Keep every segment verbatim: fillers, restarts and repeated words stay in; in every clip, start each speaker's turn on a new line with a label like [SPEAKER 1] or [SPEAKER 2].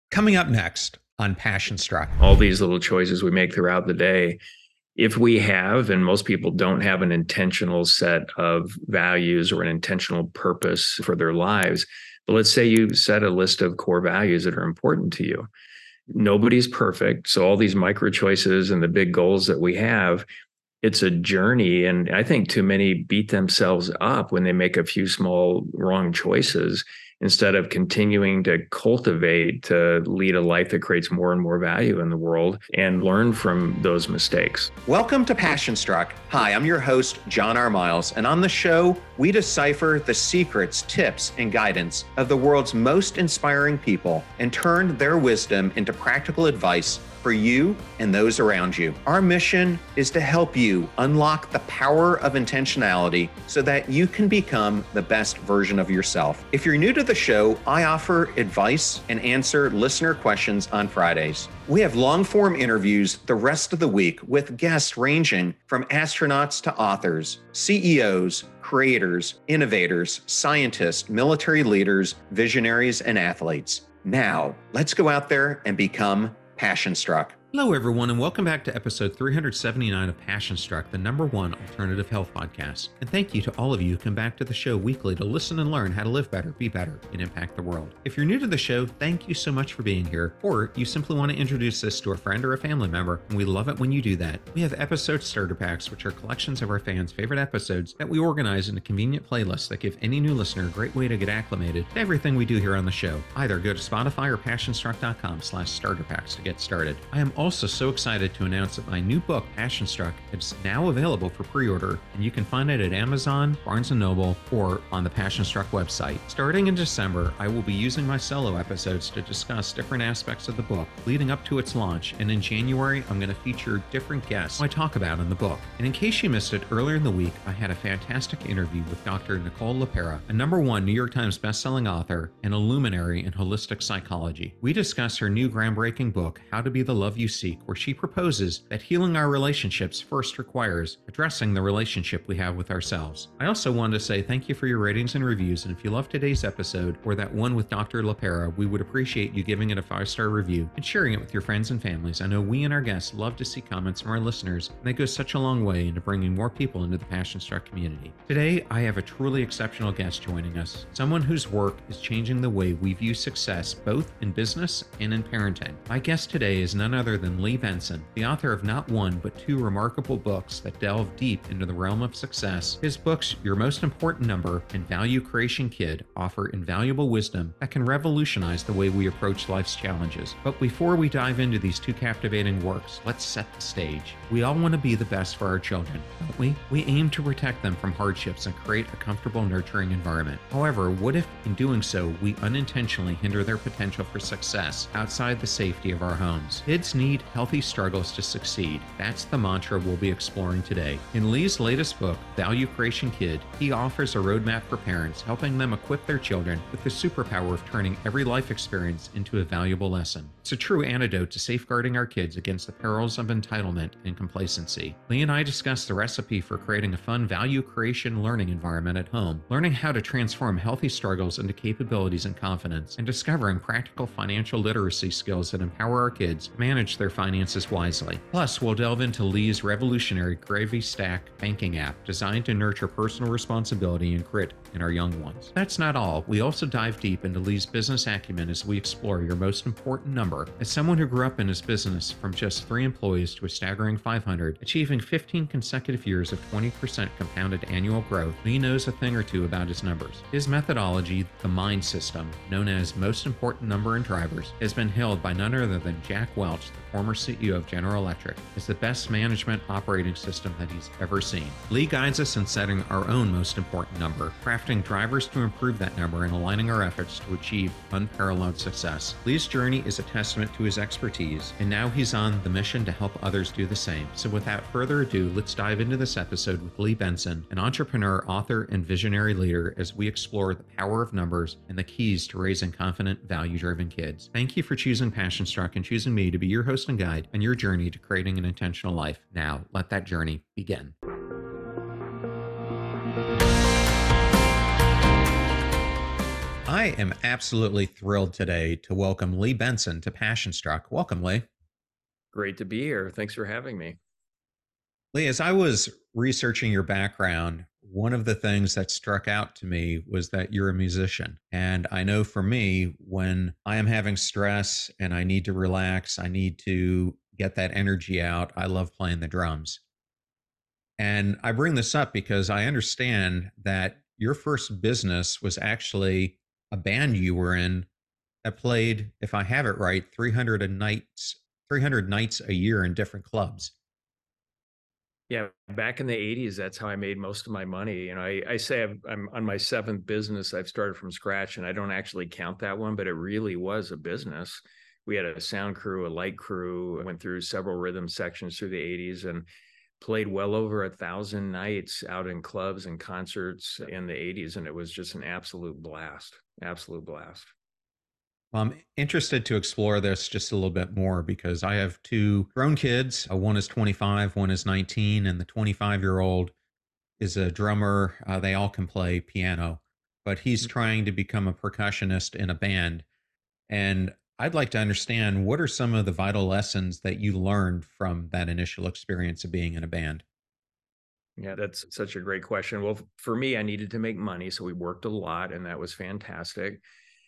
[SPEAKER 1] Coming up next on Passion Struck.
[SPEAKER 2] All these little choices we make throughout the day, if we have, and most people don't have an intentional set of values or an intentional purpose for their lives, but let's say you set a list of core values that are important to you. Nobody's perfect. So all these micro choices and the big goals that we have, it's a journey. And I think too many beat themselves up when they make a few small wrong choices instead of continuing to cultivate to lead a life that creates more and more value in the world and learn from those mistakes.
[SPEAKER 3] Welcome to Passion Struck. Hi, I'm your host, John R. Miles, and on the show, we decipher the secrets, tips, and guidance of the world's most inspiring people and turn their wisdom into practical advice for you and those around you. Our mission is to help you unlock the power of intentionality so that you can become the best version of yourself. If you're new to the show, I offer advice and answer listener questions on Fridays. We have long-form interviews the rest of the week with guests ranging from astronauts to authors, C E Os, creators, innovators, scientists, military leaders, visionaries, and athletes. Now, let's go out there and become Passion Struck.
[SPEAKER 1] Hello, everyone, and welcome back to episode three hundred seventy-nine of Passion Struck, the number one alternative health podcast. And thank you to all of you who come back to the show weekly to listen and learn how to live better, be better, and impact the world. If you're new to the show, thank you so much for being here, or you simply want to introduce this to a friend or a family member, and we love it when you do that. We have episode starter packs, which are collections of our fans' favorite episodes that we organize into convenient playlists that give any new listener a great way to get acclimated to everything we do here on the show. Either go to Spotify or passionstruck.com slash starter packs to get started. I am also so excited to announce that my new book, Passion Struck, is now available for pre-order, and you can find it at Amazon, Barnes and Noble, or on the Passion Struck website. Starting in December, I will be using my solo episodes to discuss different aspects of the book leading up to its launch, and in January, I'm going to feature different guests I talk about in the book. And in case you missed it, earlier in the week, I had a fantastic interview with Doctor Nicole LePera, a number one New York Times bestselling author and a luminary in holistic psychology. We discuss her new groundbreaking book, How to Be the Love You Seek, where she proposes that healing our relationships first requires addressing the relationship we have with ourselves. I also wanted to say thank you for your ratings and reviews, and if you love today's episode or that one with Doctor LePera, we would appreciate you giving it a five-star review and sharing it with your friends and families. I know we and our guests love to see comments from our listeners, and they go such a long way into bringing more people into the Passion Struck community. Today, I have a truly exceptional guest joining us, someone whose work is changing the way we view success both in business and in parenting. My guest today is none other than Lee Benson, the author of not one but two remarkable books that delve deep into the realm of success. His books, Your Most Important Number and Value Creation Kid, offer invaluable wisdom that can revolutionize the way we approach life's challenges. But before we dive into these two captivating works, let's set the stage. We all want to be the best for our children, don't we? We aim to protect them from hardships and create a comfortable, nurturing environment. However, what if in doing so, we unintentionally hinder their potential for success outside the safety of our homes? Kids need healthy struggles to succeed. That's the mantra we'll be exploring today. In Lee's latest book, Value Creation Kid, he offers a roadmap for parents, helping them equip their children with the superpower of turning every life experience into a valuable lesson. It's a true antidote to safeguarding our kids against the perils of entitlement and complacency. Lee and I discuss the recipe for creating a fun value creation learning environment at home, learning how to transform healthy struggles into capabilities and confidence, and discovering practical financial literacy skills that empower our kids to manage their finances wisely. Plus, we'll delve into Lee's revolutionary Gravy Stack banking app designed to nurture personal responsibility and grit in our young ones. That's not all. We also dive deep into Lee's business acumen as we explore your most important number. As someone who grew up in his business from just three employees to a staggering five hundred, achieving fifteen consecutive years of twenty percent compounded annual growth, Lee knows a thing or two about his numbers. His methodology, the MIND system, known as Most Important Number in Drivers, has been hailed by none other than Jack Welch, the former C E O of General Electric, as the best management operating system that he's ever seen. Lee guides us in setting our own most important number, crafting drivers to improve that number, and aligning our efforts to achieve unparalleled success. Lee's journey is a testament to his expertise, and now he's on the mission to help others do the same. So without further ado, let's dive into this episode with Lee Benson, an entrepreneur, author, and visionary leader, as we explore the power of numbers and the keys to raising confident, value-driven kids. Thank you for choosing Passion Struck and choosing me to be your host and guide on your journey to creating an intentional life. Now, let that journey begin. I am absolutely thrilled today to welcome Lee Benson to Passion Struck. Welcome, Lee.
[SPEAKER 2] Great to be here. Thanks for having me.
[SPEAKER 1] Lee, as I was researching your background, one of the things that struck out to me was that you're a musician. And I know for me, when I am having stress and I need to relax, I need to get that energy out, I love playing the drums. And I bring this up because I understand that your first business was actually a band you were in that played, if I have it right, three hundred nights, three hundred nights a year in different clubs.
[SPEAKER 2] Yeah, back in the eighties, that's how I made most of my money. You know, I, I say I've, I'm on my seventh business. I've started from scratch, and I don't actually count that one, but it really was a business. We had a sound crew, a light crew, went through several rhythm sections through the eighties, and played well over a thousand nights out in clubs and concerts in the eighties. And it was just an absolute blast, absolute blast.
[SPEAKER 1] Well, I'm interested to explore this just a little bit more because I have two grown kids. Uh, one is twenty-five, one is nineteen, and the twenty-five year old is a drummer. Uh, they all can play piano, but he's trying to become a percussionist in a band. And I'd like to understand, what are some of the vital lessons that you learned from that initial experience of being in a band?
[SPEAKER 2] Yeah, that's such a great question. Well, for me, I needed to make money. So we worked a lot, and that was fantastic.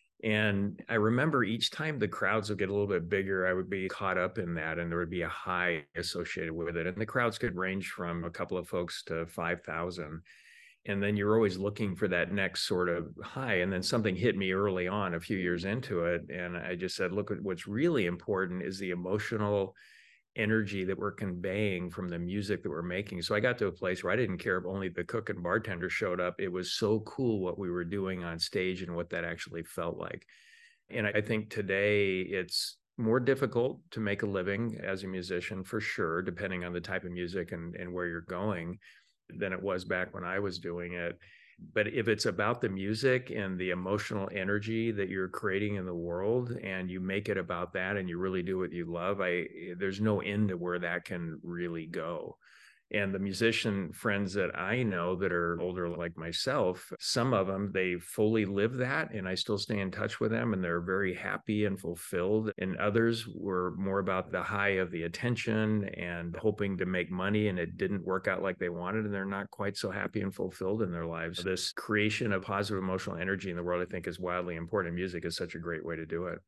[SPEAKER 2] And I remember each time the crowds would get a little bit bigger, I would be caught up in that, and there would be a high associated with it. And the crowds could range from a couple of folks to five thousand. And then you're always looking for that next sort of high. And then something hit me early on, a few years into it. And I just said, look, what's really important is the emotional energy that we're conveying from the music that we're making. So I got to a place where I didn't care if only the cook and bartender showed up. It was so cool what we were doing on stage and what that actually felt like. And I think today it's more difficult to make a living as a musician, for sure, depending on the type of music and, and where you're going, than it was back when I was doing it. But if it's about the music and the emotional energy that you're creating in the world, and you make it about that, and you really do what you love, I there's no end to where that can really go. And the musician friends that I know that are older like myself, some of them, they fully live that, and I still stay in touch with them, and they're very happy and fulfilled. And others were more about the high of the attention and hoping to make money, and it didn't work out like they wanted, and they're not quite so happy and fulfilled in their lives. This creation of positive emotional energy in the world, I think, is wildly important. Music is such a great way to do it.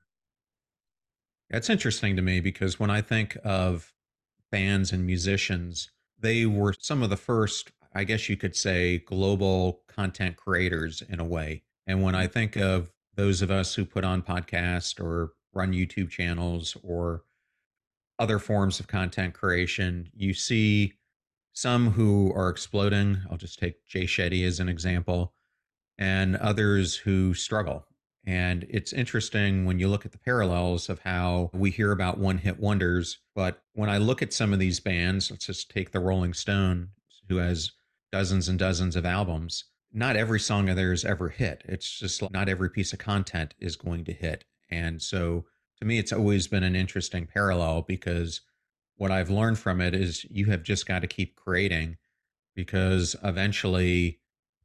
[SPEAKER 1] That's interesting to me because when I think of bands and musicians, they were some of the first, I guess you could say, global content creators in a way. And when I think of those of us who put on podcasts or run YouTube channels or other forms of content creation, you see some who are exploding. I'll just take Jay Shetty as an example, and others who struggle. And it's interesting when you look at the parallels of how we hear about one hit wonders. But when I look at some of these bands, let's just take the Rolling Stone, who has dozens and dozens of albums. Not every song of theirs ever hit. It's just like not every piece of content is going to hit. And so to me, it's always been an interesting parallel because what I've learned from it is you have just got to keep creating, because eventually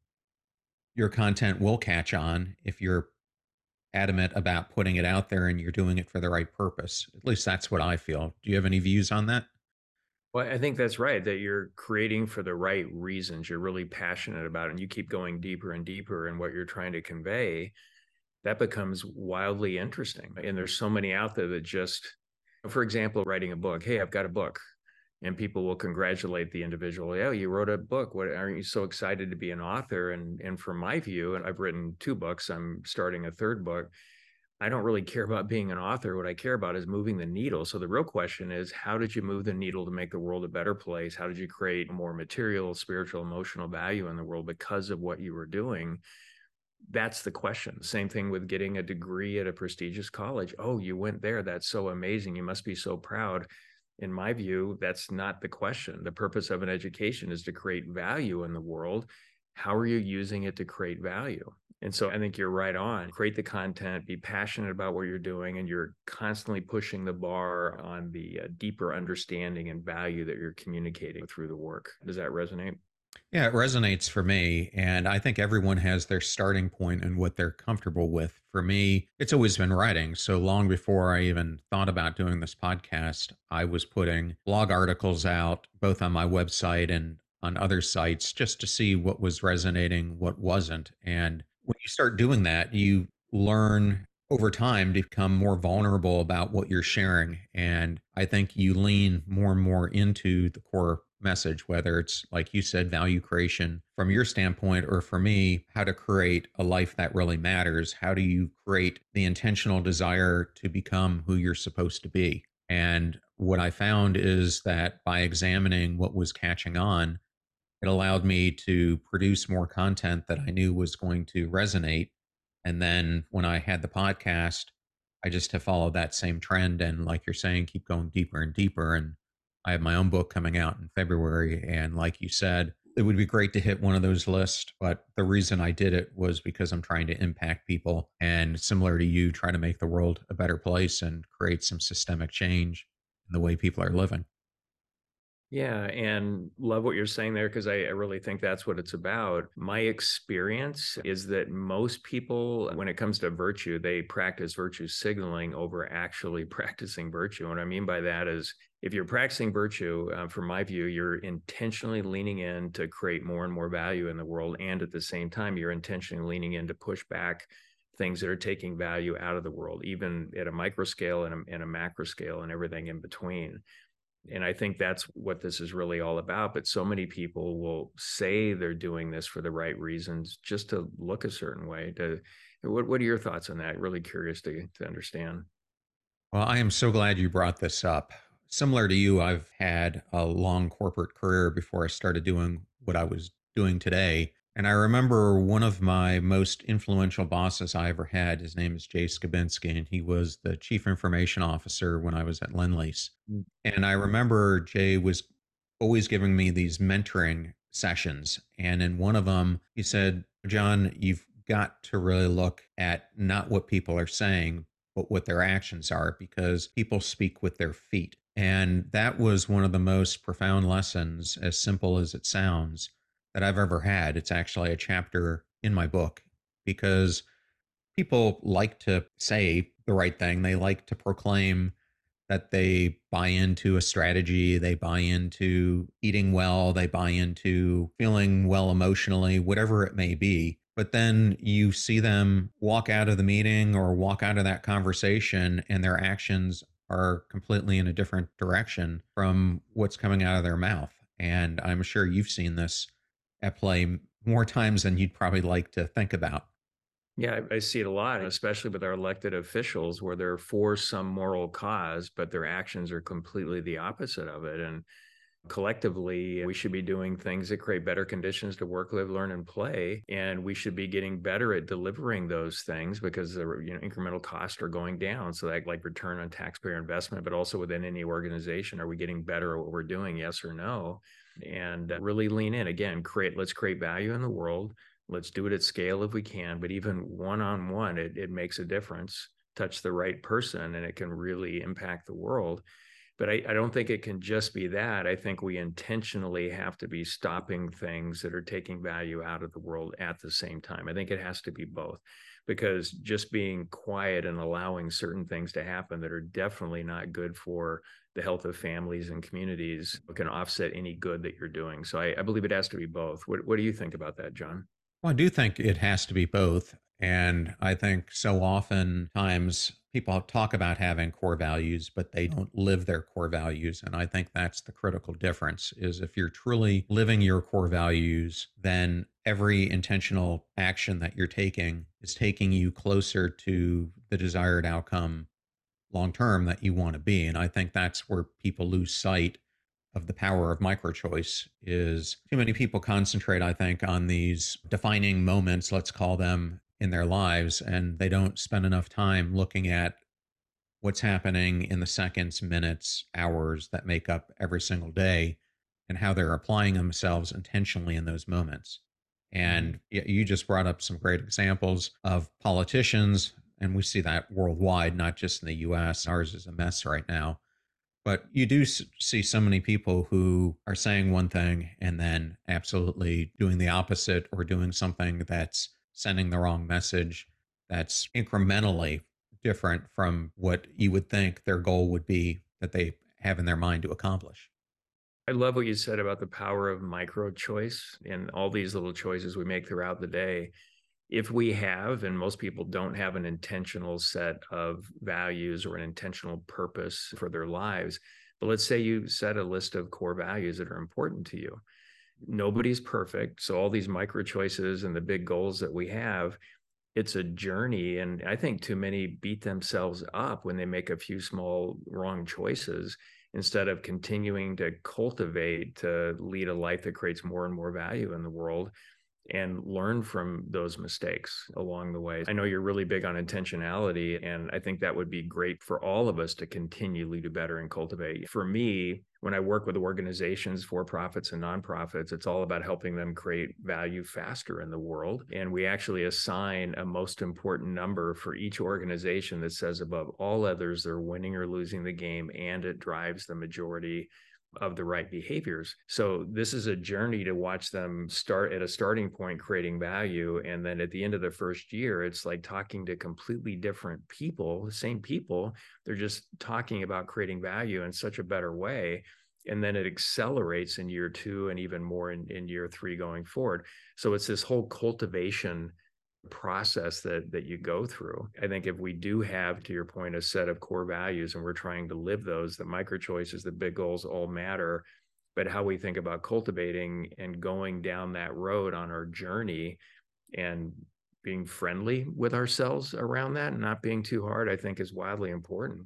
[SPEAKER 1] your content will catch on if you're adamant about putting it out there and you're doing it for the right purpose. At least that's what I feel. Do you have any views on that?
[SPEAKER 2] Well, I think that's right, that you're creating for the right reasons. You're really passionate about it, and you keep going deeper and deeper in what you're trying to convey. That becomes wildly interesting. And there's so many out there that just, for example, writing a book. Hey, I've got a book. And people will congratulate the individual. Oh, you wrote a book. What, aren't you so excited to be an author? And and from my view, and I've written two books, I'm starting a third book. I don't really care about being an author. What I care about is moving the needle. So the real question is, how did you move the needle to make the world a better place? How did you create more material, spiritual, emotional value in the world because of what you were doing? That's the question. Same thing with getting a degree at a prestigious college. Oh, you went there. That's so amazing. You must be so proud. In my view, that's not the question. The purpose of an education is to create value in the world. How are you using it to create value? And so I think you're right on. Create the content, be passionate about what you're doing, and you're constantly pushing the bar on the uh, deeper understanding and value that you're communicating through the work. Does that resonate?
[SPEAKER 1] Yeah, it resonates for me. And I think everyone has their starting point and what they're comfortable with. For me, it's always been writing. So long before I even thought about doing this podcast, I was putting blog articles out both on my website and on other sites just to see what was resonating, what wasn't. And when you start doing that, you learn over time to become more vulnerable about what you're sharing. And I think you lean more and more into the core message, whether it's, like you said, value creation from your standpoint, or for me, how to create a life that really matters. How do you create the intentional desire to become who you're supposed to be? And what I found is that by examining what was catching on, it allowed me to produce more content that I knew was going to resonate. And then when I had the podcast, I just have followed that same trend. And like you're saying, keep going deeper and deeper. And I have my own book coming out in February. And like you said, it would be great to hit one of those lists. But the reason I did it was because I'm trying to impact people and, similar to you, try to make the world a better place and create some systemic change in the way people are living.
[SPEAKER 2] Yeah, and love what you're saying there because I, I really think that's what it's about. My experience is that most people, when it comes to virtue, they practice virtue signaling over actually practicing virtue. What I mean by that is if you're practicing virtue, uh, from my view, you're intentionally leaning in to create more and more value in the world. And at the same time, you're intentionally leaning in to push back things that are taking value out of the world, even at a micro scale and a, and a macro scale and everything in between. And I think that's what this is really all about. But so many people will say they're doing this for the right reasons, just to look a certain way. To what, what are your thoughts on that? Really curious to, to understand.
[SPEAKER 1] Well, I am so glad you brought this up. Similar to you, I've had a long corporate career before I started doing what I was doing today. And I remember one of my most influential bosses I ever had. His name is Jay Skabinski, and he was the chief information officer when I was at Lendlease.
[SPEAKER 2] Mm.
[SPEAKER 1] And I remember Jay was always giving me these mentoring sessions. And in one of them, he said, John, you've got to really look at not what people are saying, but what their actions are, because people speak with their feet. And that was one of the most profound lessons, as simple as it sounds, that I've ever had. It's actually a chapter in my book because people like to say the right thing. They like to proclaim that they buy into a strategy, they buy into eating well, they buy into feeling well emotionally, whatever it may be. But then you see them walk out of the meeting or walk out of that conversation, and their actions are completely in a different direction from what's coming out of their mouth. And I'm sure you've seen this at play more times than you'd probably like to think about.
[SPEAKER 2] Yeah, I, I see it a lot, especially with our elected officials, where they're for some moral cause, but their actions are completely the opposite of it. And collectively, we should be doing things that create better conditions to work, live, learn, and play. And we should be getting better at delivering those things because the you know incremental costs are going down. So that like return on taxpayer investment, but also within any organization, are we getting better at what we're doing? Yes or no? And really lean in again, create, let's create value in the world. Let's do it at scale if we can, but even one-on-one, it, it makes a difference. Touch the right person and it can really impact the world. But I, I don't think it can just be that. I think we intentionally have to be stopping things that are taking value out of the world at the same time. I think it has to be both, because just being quiet and allowing certain things to happen that are definitely not good for the health of families and communities can offset any good that you're doing. So I, I believe it has to be both. What, what do you think about that, John?
[SPEAKER 1] Well, I do think it has to be both. And I think so often times people talk about having core values, but they don't live their core values. And I think that's the critical difference is if you're truly living your core values, then every intentional action that you're taking is taking you closer to the desired outcome long term that you want to be. And I think that's where people lose sight of the power of microchoice. Is too many people concentrate, I think, on these defining moments, let's call them, in their lives, and they don't spend enough time looking at what's happening in the seconds, minutes, hours that make up every single day and how they're applying themselves intentionally in those moments. And you just brought up some great examples of politicians, and we see that worldwide, not just in the U S. Ours is a mess right now. But you do s- see so many people who are saying one thing and then absolutely doing the opposite or doing something that's sending the wrong message that's incrementally different from what you would think their goal would be that they have in their mind to accomplish.
[SPEAKER 2] I love what you said about the power of micro choice and all these little choices we make throughout the day. If we have, and most people don't have an intentional set of values or an intentional purpose for their lives, but let's say you set a list of core values that are important to you. Nobody's perfect. So all these micro choices and the big goals that we have, it's a journey. And I think too many beat themselves up when they make a few small wrong choices instead of continuing to cultivate to lead a life that creates more and more value in the world and learn from those mistakes along the way. I know you're really big on intentionality, and I think that would be great for all of us to continually do better and cultivate. For me, when I work with organizations, for profits and nonprofits, it's all about helping them create value faster in the world. And we actually assign a most important number for each organization that says above all others, they're winning or losing the game, and it drives the majority of the right behaviors. So this is a journey to watch them start at a starting point, creating value. And then at the end of the first year, it's like talking to completely different people, the same people. They're just talking about creating value in such a better way. And then it accelerates in year two and even more in, in year three going forward. So it's this whole cultivation process that that you go through. I think if we do have, to your point, a set of core values and we're trying to live those, the micro choices, the big goals all matter, but how we think about cultivating and going down that road on our journey and being friendly with ourselves around that and not being too hard, I think is wildly important.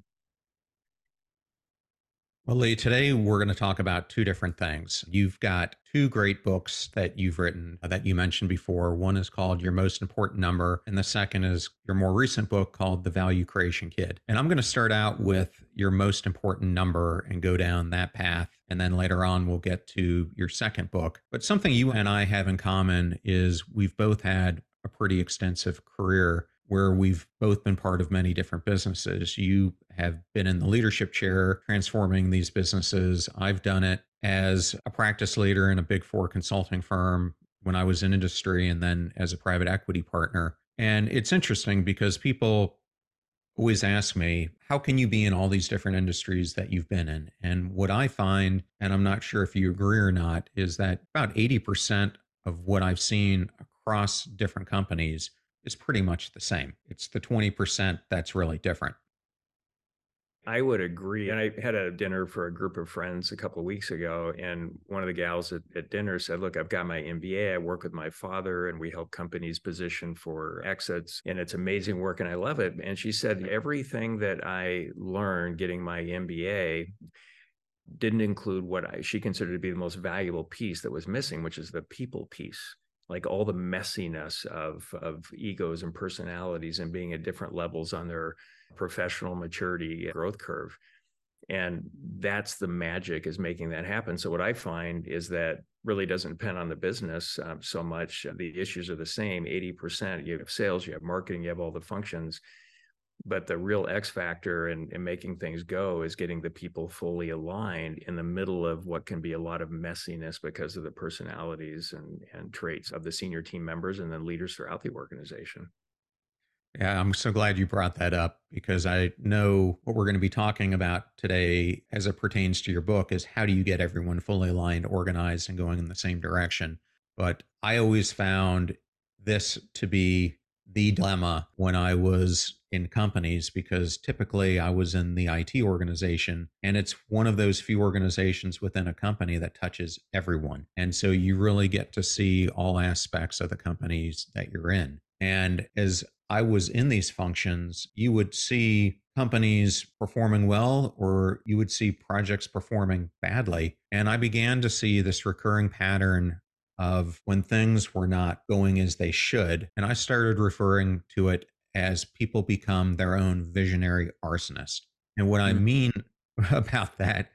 [SPEAKER 1] Well, Lee, today we're going to talk about two different things. You've got two great books that you've written uh, that you mentioned before. One is called Your Most Important Number, and the second is your more recent book called The Value Creation Kid. And I'm going to start out with your most important number and go down that path. And then later on, we'll get to your second book. But something you and I have in common is we've both had a pretty extensive career where we've both been part of many different businesses. You have been in the leadership chair transforming these businesses. I've done it as a practice leader in a big four consulting firm when I was in industry and then as a private equity partner. And it's interesting because people always ask me, how can you be in all these different industries that you've been in? And what I find, and I'm not sure if you agree or not, is that about eighty percent of what I've seen across different companies is pretty much the same. It's the twenty percent that's really different.
[SPEAKER 2] I would agree. And I had a dinner for a group of friends a couple of weeks ago, and one of the gals at, at dinner said, look, I've got my M B A. I work with my father, and we help companies position for exits, and it's amazing work, and I love it. And she said, everything that I learned getting my M B A didn't include what I, she considered to be the most valuable piece that was missing, which is the people piece. Like all the messiness of, of egos and personalities and being at different levels on their professional maturity growth curve. And that's the magic, is making that happen. So what I find is that really doesn't depend on the business um, so much. The issues are the same, eighty percent. You have sales, you have marketing, you have all the functions. But the real X factor in, in making things go is getting the people fully aligned in the middle of what can be a lot of messiness because of the personalities and, and traits of the senior team members and then leaders throughout the organization.
[SPEAKER 1] Yeah, I'm so glad you brought that up because I know what we're going to be talking about today as it pertains to your book is how do you get everyone fully aligned, organized, and going in the same direction. But I always found this to be the dilemma when I was in companies because typically I was in the I T organization and it's one of those few organizations within a company that touches everyone. And so you really get to see all aspects of the companies that you're in. And as I was in these functions, you would see companies performing well or you would see projects performing badly. And I began to see this recurring pattern of when things were not going as they should. And I started referring to it as people become their own visionary arsonist. And what I mean about that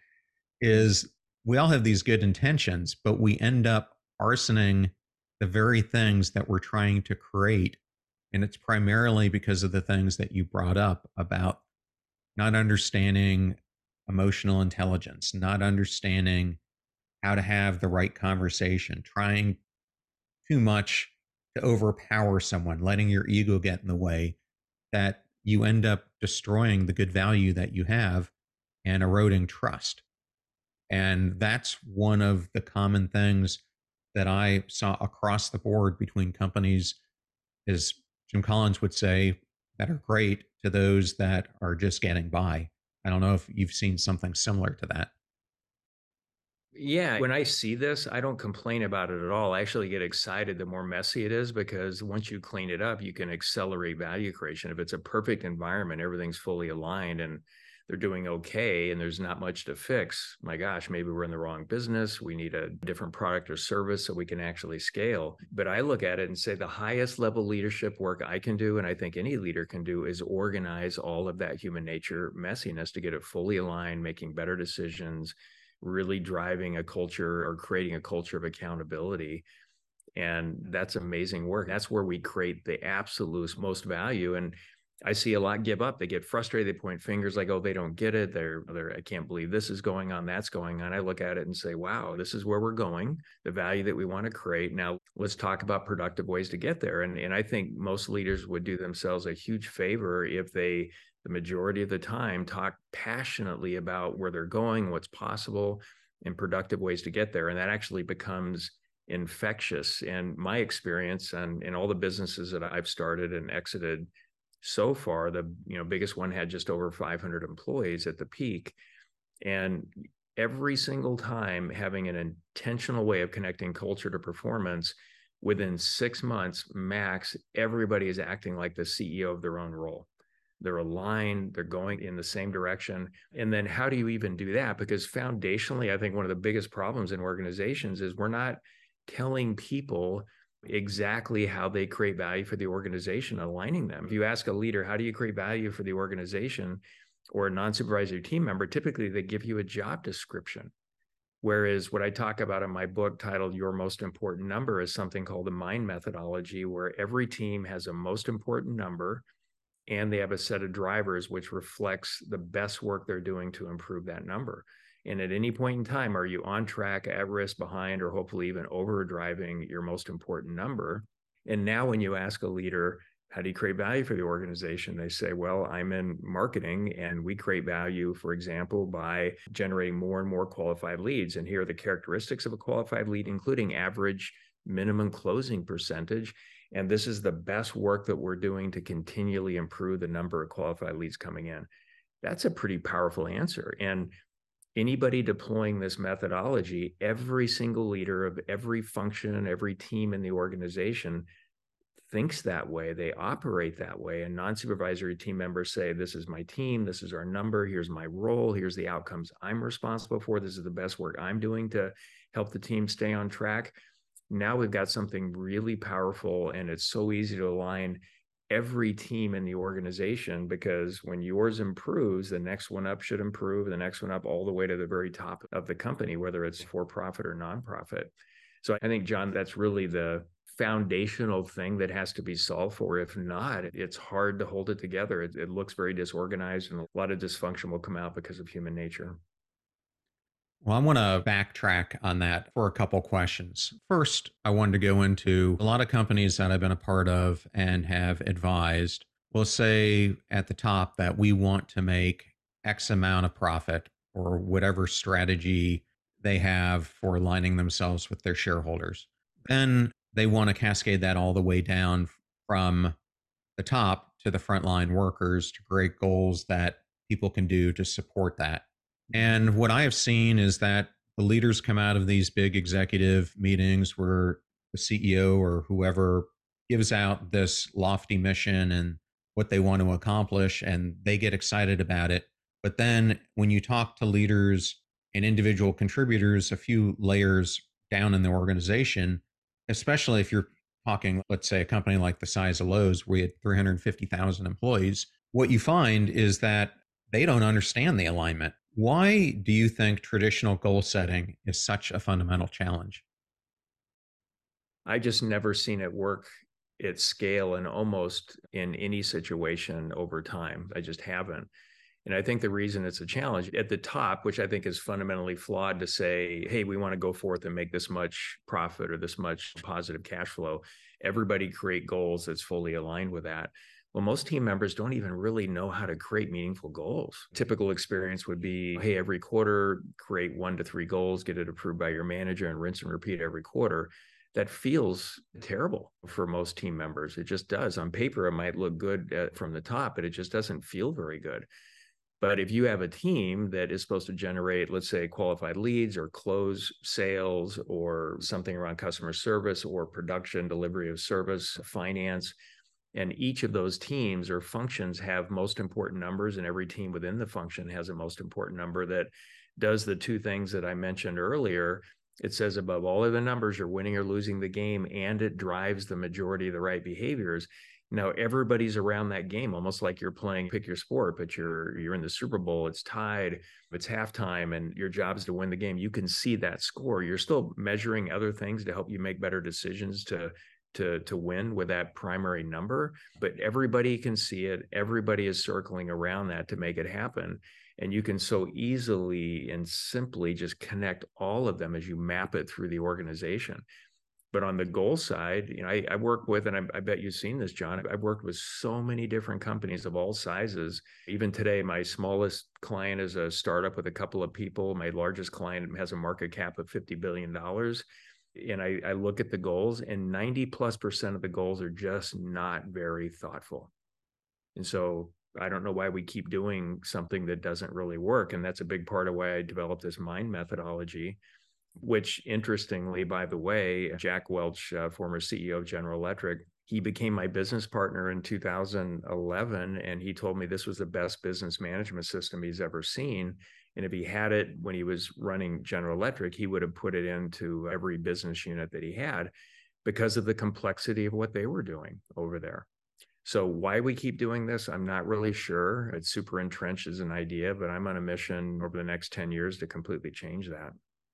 [SPEAKER 1] is we all have these good intentions, but we end up arsoning the very things that we're trying to create. And it's primarily because of the things that you brought up about not understanding emotional intelligence, not understanding how to have the right conversation, trying too much to overpower someone, letting your ego get in the way, that you end up destroying the good value that you have and eroding trust. And that's one of the common things that I saw across the board between companies, as Jim Collins would say, that are great to those that are just getting by. I don't know if you've seen something similar to that.
[SPEAKER 2] Yeah, when I see this, I don't complain about it at all. I actually get excited the more messy it is, because once you clean it up, you can accelerate value creation. If it's a perfect environment, everything's fully aligned and they're doing okay and there's not much to fix, my gosh, maybe we're in the wrong business. We need a different product or service so we can actually scale. But I look at it and say the highest level leadership work I can do, and I think any leader can do, is organize all of that human nature messiness to get it fully aligned, making better decisions, really driving a culture or creating a culture of accountability. And that's amazing work. That's where we create the absolute most value. And I see a lot give up. They get frustrated. They point fingers like, oh, they don't get it. They're, they're, I can't believe this is going on. That's going on. I look at it and say, wow, this is where we're going, the value that we want to create. Now let's talk about productive ways to get there. And, and I think most leaders would do themselves a huge favor if they, the majority of the time, talk passionately about where they're going, what's possible, and productive ways to get there. And that actually becomes infectious. And my experience and in all the businesses that I've started and exited so far, the you know biggest one had just over five hundred employees at the peak. And every single time, having an intentional way of connecting culture to performance, within six months max, everybody is acting like the C E O of their own role. They're aligned, they're going in the same direction. And then how do you even do that? Because foundationally, I think one of the biggest problems in organizations is we're not telling people exactly how they create value for the organization, aligning them. If you ask a leader, how do you create value for the organization, or a non-supervisory team member, typically they give you a job description. Whereas what I talk about in my book titled Your Most Important Number is something called the MIND methodology, where every team has a most important number and they have a set of drivers which reflects the best work they're doing to improve that number. And at any point in time, are you on track, at risk, behind, or hopefully even overdriving your most important number? And now when you ask a leader, how do you create value for the organization? They say, well, I'm in marketing and we create value, for example, by generating more and more qualified leads. And here are the characteristics of a qualified lead, including average minimum closing percentage. And this is the best work that we're doing to continually improve the number of qualified leads coming in. That's a pretty powerful answer. And anybody deploying this methodology, every single leader of every function, every team in the organization thinks that way. They operate that way. And non-supervisory team members say, this is my team, this is our number, here's my role, here's the outcomes I'm responsible for, this is the best work I'm doing to help the team stay on track. Now we've got something really powerful, and it's so easy to align every team in the organization, because when yours improves, the next one up should improve, the next one up, all the way to the very top of the company, whether it's for profit or nonprofit. So I think, John, that's really the foundational thing that has to be solved for. If not, it's hard to hold it together. It, it looks very disorganized, and a lot of dysfunction will come out because of human nature.
[SPEAKER 1] Well, I want to backtrack on that for a couple questions. First, I wanted to go into a lot of companies that I've been a part of and have advised will say at the top that we want to make X amount of profit, or whatever strategy they have for aligning themselves with their shareholders. Then they want to cascade that all the way down from the top to the frontline workers to create goals that people can do to support that. And what I have seen is that the leaders come out of these big executive meetings where the C E O or whoever gives out this lofty mission and what they want to accomplish, and they get excited about it. But then when you talk to leaders and individual contributors a few layers down in the organization, especially if you're talking, let's say, a company like the size of Lowe's, where we had three hundred fifty thousand employees, what you find is that they don't understand the alignment. Why do you think traditional goal setting is such a fundamental challenge?
[SPEAKER 2] I just never seen it work at scale and almost in any situation over time. I just haven't. And I think the reason it's a challenge at the top, which I think is fundamentally flawed to say, hey, we want to go forth and make this much profit or this much positive cash flow. Everybody create goals that's fully aligned with that. Well, most team members don't even really know how to create meaningful goals. Typical experience would be, hey, every quarter, create one to three goals, get it approved by your manager, and rinse and repeat every quarter. That feels terrible for most team members. It just does. On paper, it might look good at, from the top, but it just doesn't feel very good. But if you have a team that is supposed to generate, let's say, qualified leads or close sales or something around customer service or production, delivery of service, finance, and each of those teams or functions have most important numbers, and every team within the function has a most important number that does the two things that I mentioned earlier. It says above all of the numbers, you're winning or losing the game, and it drives the majority of the right behaviors. Now, everybody's around that game, almost like you're playing pick your sport, but you're you're in the Super Bowl, it's tied, it's halftime, and your job is to win the game. You can see that score. You're still measuring other things to help you make better decisions to, to, to win with that primary number, but everybody can see it. Everybody is circling around that to make it happen. And you can so easily and simply just connect all of them as you map it through the organization. But on the goal side, you know, I, I work with, and I, I bet you've seen this, John, I've worked with so many different companies of all sizes. Even today, my smallest client is a startup with a couple of people. My largest client has a market cap of fifty billion dollars. And I, I look at the goals, and ninety plus percent of the goals are just not very thoughtful. And so I don't know why we keep doing something that doesn't really work. And that's a big part of why I developed this MIND methodology, which interestingly, by the way, Jack Welch, uh, former C E O of General Electric, he became my business partner in two thousand eleven. And he told me this was the best business management system he's ever seen. And if he had it when he was running General Electric, he would have put it into every business unit that he had because of the complexity of what they were doing over there. So why we keep doing this, I'm not really sure. It's super entrenched as an idea, but I'm on a mission over the next ten years to completely change that.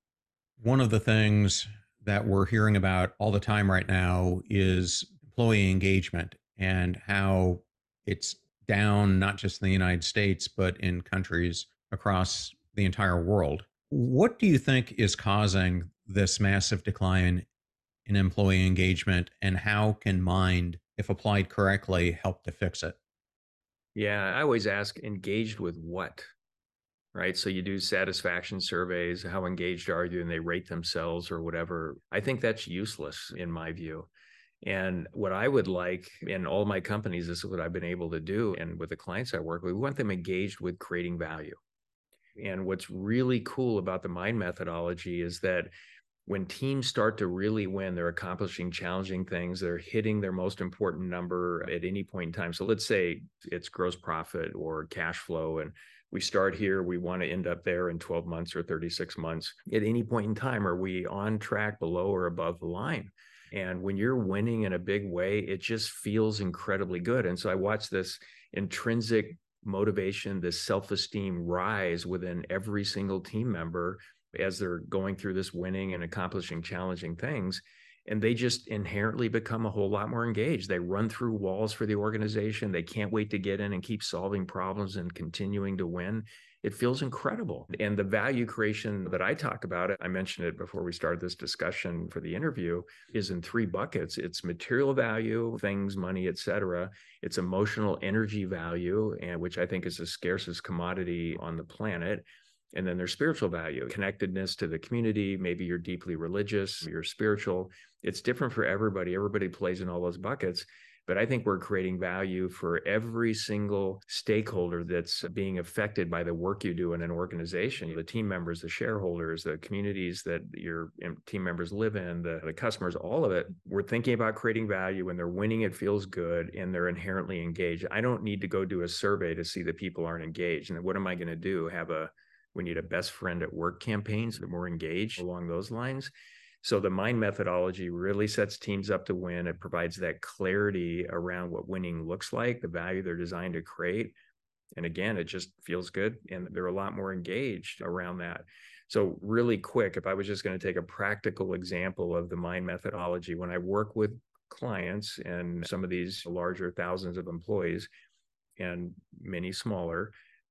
[SPEAKER 1] One of the things that we're hearing about all the time right now is employee engagement and how it's down, not just in the United States, but in countries across the entire world. What do you think is causing this massive decline in employee engagement, and how can MIND, if applied correctly, help to fix it?
[SPEAKER 2] Yeah, I always ask, engaged with what? Right? So you do satisfaction surveys, how engaged are you? And they rate themselves or whatever. I think that's useless in my view. And what I would like in all my companies, this is what I've been able to do. And with the clients I work with, we want them engaged with creating value. And what's really cool about the MIND methodology is that when teams start to really win, they're accomplishing challenging things, they're hitting their most important number at any point in time. So let's say it's gross profit or cash flow, and we start here, we want to end up there in twelve months or thirty-six months. At any point in time, are we on track, below, or above the line? And when you're winning in a big way, it just feels incredibly good. And so I watch this intrinsic motivation, this self-esteem rise within every single team member as they're going through this winning and accomplishing challenging things. And they just inherently become a whole lot more engaged. They run through walls for the organization. They can't wait to get in and keep solving problems and continuing to win. It feels incredible. And the value creation that I talk about, I mentioned it before we started this discussion for the interview, is in three buckets. It's material value, things, money, et cetera. It's emotional energy value, and which I think is the scarcest commodity on the planet. And then there's spiritual value, connectedness to the community. Maybe you're deeply religious, you're spiritual. It's different for everybody. Everybody plays in all those buckets. But I think we're creating value for every single stakeholder that's being affected by the work you do in an organization. The team members, the shareholders, the communities that your team members live in, the, the customers, all of it. We're thinking about creating value. When they're winning, it feels good, and they're inherently engaged. I don't need to go do a survey to see that people aren't engaged. And what am I going to do? Have a We need a best friend at work campaign, so they're more engaged along those lines. So the MIND methodology really sets teams up to win. It provides that clarity around what winning looks like, the value they're designed to create. And again, it just feels good. And they're a lot more engaged around that. So really quick, if I was just going to take a practical example of the MIND methodology, when I work with clients and some of these larger thousands of employees and many smaller,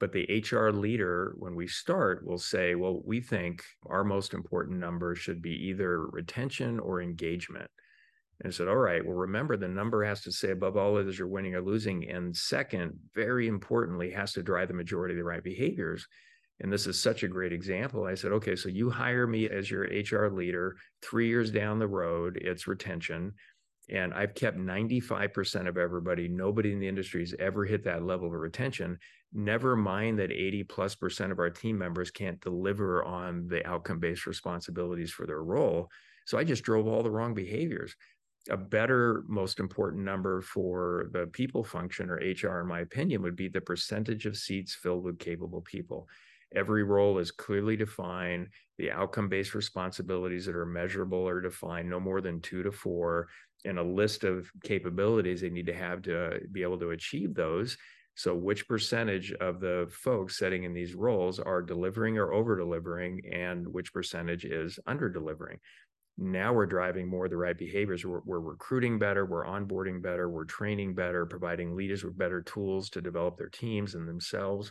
[SPEAKER 2] But the H R leader, when we start, will say, well, we think our most important number should be either retention or engagement. And I said, all right, well, remember, the number has to say above all others you're winning or losing. And second, very importantly, has to drive the majority of the right behaviors. And this is such a great example. I said, okay, so you hire me as your H R leader. Three years down the road, it's retention. And I've kept ninety-five percent of everybody. Nobody in the industry has ever hit that level of retention. Never mind that eighty plus percent of our team members can't deliver on the outcome-based responsibilities for their role. So I just drove all the wrong behaviors. A better, most important number for the people function, or H R, in my opinion, would be the percentage of seats filled with capable people. Every role is clearly defined. The outcome-based responsibilities that are measurable are defined, no more than two to four, and a list of capabilities they need to have to be able to achieve those. So which percentage of the folks sitting in these roles are delivering or over-delivering, and which percentage is under-delivering? Now we're driving more of the right behaviors. We're, we're recruiting better, we're onboarding better, we're training better, providing leaders with better tools to develop their teams and themselves.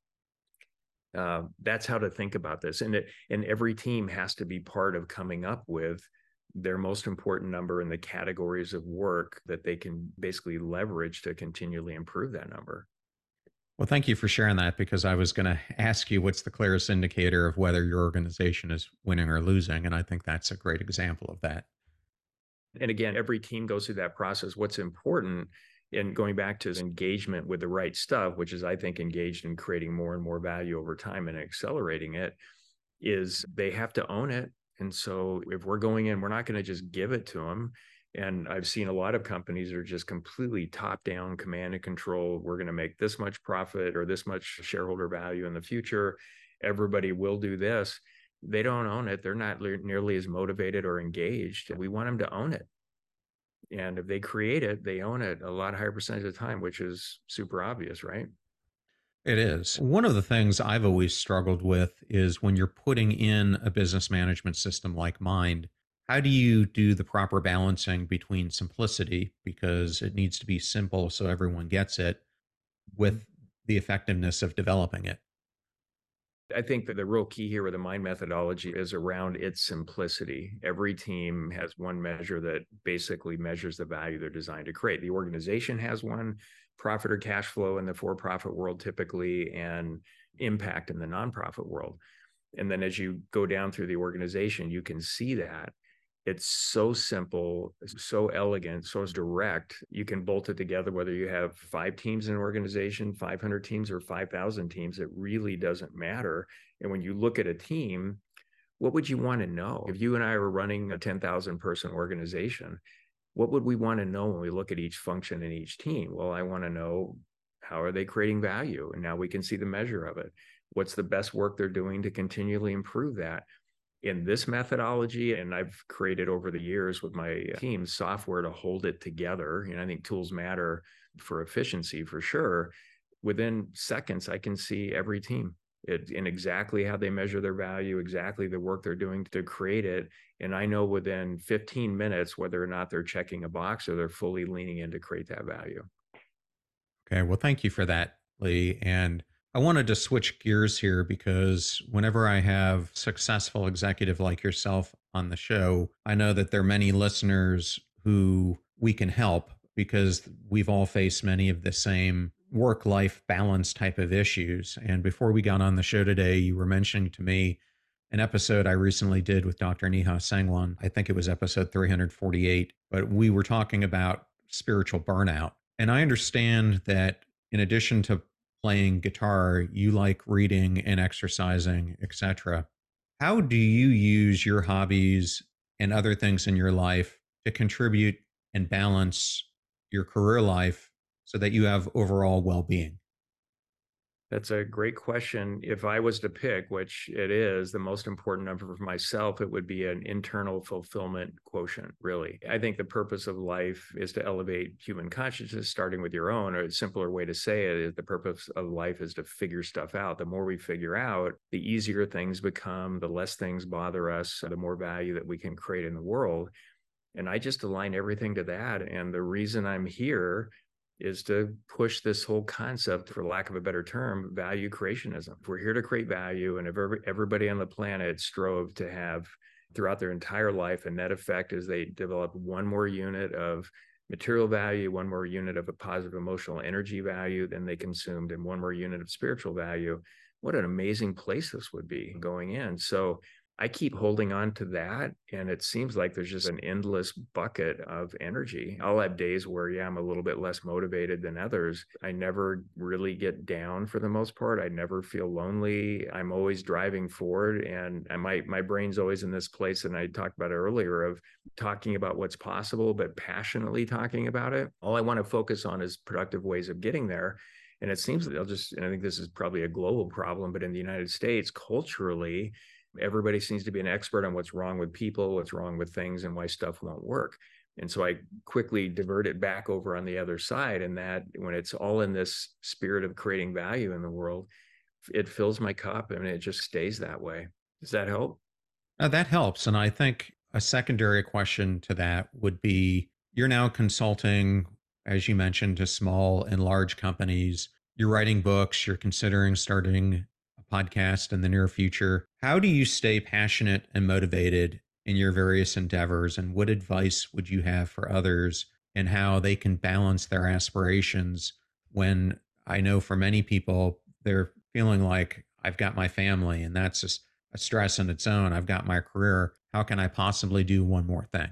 [SPEAKER 2] Uh, that's how to think about this. And, it, and every team has to be part of coming up with their most important number in the categories of work that they can basically leverage to continually improve that number.
[SPEAKER 1] Well, thank you for sharing that, because I was going to ask you what's the clearest indicator of whether your organization is winning or losing. And I think that's a great example of that.
[SPEAKER 2] And again, every team goes through that process. What's important, and going back to engagement with the right stuff, which is, I think, engaged in creating more and more value over time and accelerating it, is they have to own it. And so if we're going in, we're not going to just give it to them. And I've seen a lot of companies that are just completely top-down, command and control. We're going to make this much profit or this much shareholder value in the future. Everybody will do this. They don't own it. They're not nearly as motivated or engaged. We want them to own it. And if they create it, they own it a lot higher percentage of the time, which is super obvious, right?
[SPEAKER 1] It is. One of the things I've always struggled with is when you're putting in a business management system like Mind, how do you do the proper balancing between simplicity, because it needs to be simple so everyone gets it, with the effectiveness of developing it?
[SPEAKER 2] I think that the real key here with the Mind methodology is around its simplicity. Every team has one measure that basically measures the value they're designed to create. The organization has one, profit or cash flow in the for-profit world typically, and impact in the nonprofit world. And then as you go down through the organization, you can see that it's so simple, so elegant, so direct. You can bolt it together, whether you have five teams in an organization, five hundred teams, or five thousand teams. It really doesn't matter. And when you look at a team, what would you want to know? If you and I were running a ten thousand person organization, what would we want to know when we look at each function in each team? Well, I want to know, how are they creating value? And now we can see the measure of it. What's the best work they're doing to continually improve that? In this methodology, and I've created over the years with my team software to hold it together, and I think tools matter for efficiency for sure. Within seconds, I can see every team it, and exactly how they measure their value, exactly the work they're doing to create it. And I know within fifteen minutes whether or not they're checking a box or they're fully leaning in to create that value.
[SPEAKER 1] Okay, well, thank you for that, Lee. And I wanted to switch gears here, because whenever I have successful executive like yourself on the show, I know that there are many listeners who we can help, because we've all faced many of the same work-life balance type of issues. And before we got on the show today, you were mentioning to me an episode I recently did with Doctor Neha Sangwan. I think it was episode three hundred forty-eight, but we were talking about spiritual burnout. And I understand that in addition to playing guitar, you like reading and exercising, et cetera. How do you use your hobbies and other things in your life to contribute and balance your career life so that you have overall well-being?
[SPEAKER 2] That's a great question. If I was to pick, which it is, the most important number for myself, it would be an internal fulfillment quotient, really. I think the purpose of life is to elevate human consciousness, starting with your own, or a simpler way to say it is the purpose of life is to figure stuff out. The more we figure out, the easier things become, the less things bother us, the more value that we can create in the world. And I just align everything to that. And the reason I'm here is to push this whole concept, for lack of a better term, value creationism. If we're here to create value, and if everybody on the planet strove to have throughout their entire life a net effect as they develop one more unit of material value, one more unit of a positive emotional energy value than they consumed, and one more unit of spiritual value, what an amazing place this would be going in. So I keep holding on to that, and it seems like there's just an endless bucket of energy. I'll have days where, yeah, I'm a little bit less motivated than others. I never really get down for the most part. I never feel lonely. I'm always driving forward, and my, my brain's always in this place, and I talked about it earlier, of talking about what's possible, but passionately talking about it. All I want to focus on is productive ways of getting there. And it seems that they'll just, and I think this is probably a global problem, but in the United States, culturally, everybody seems to be an expert on what's wrong with people, what's wrong with things, and why stuff won't work. And so I quickly divert it back over on the other side. And that when it's all in this spirit of creating value in the world, it fills my cup and it just stays that way. Does that help?
[SPEAKER 1] Uh, that helps. And I think a secondary question to that would be, you're now consulting, as you mentioned, to small and large companies. You're writing books, you're considering starting podcast in the near future. How do you stay passionate and motivated in your various endeavors? And what advice would you have for others and how they can balance their aspirations when I know for many people, they're feeling like, I've got my family and that's just a stress in its own. I've got my career. How can I possibly do one more thing?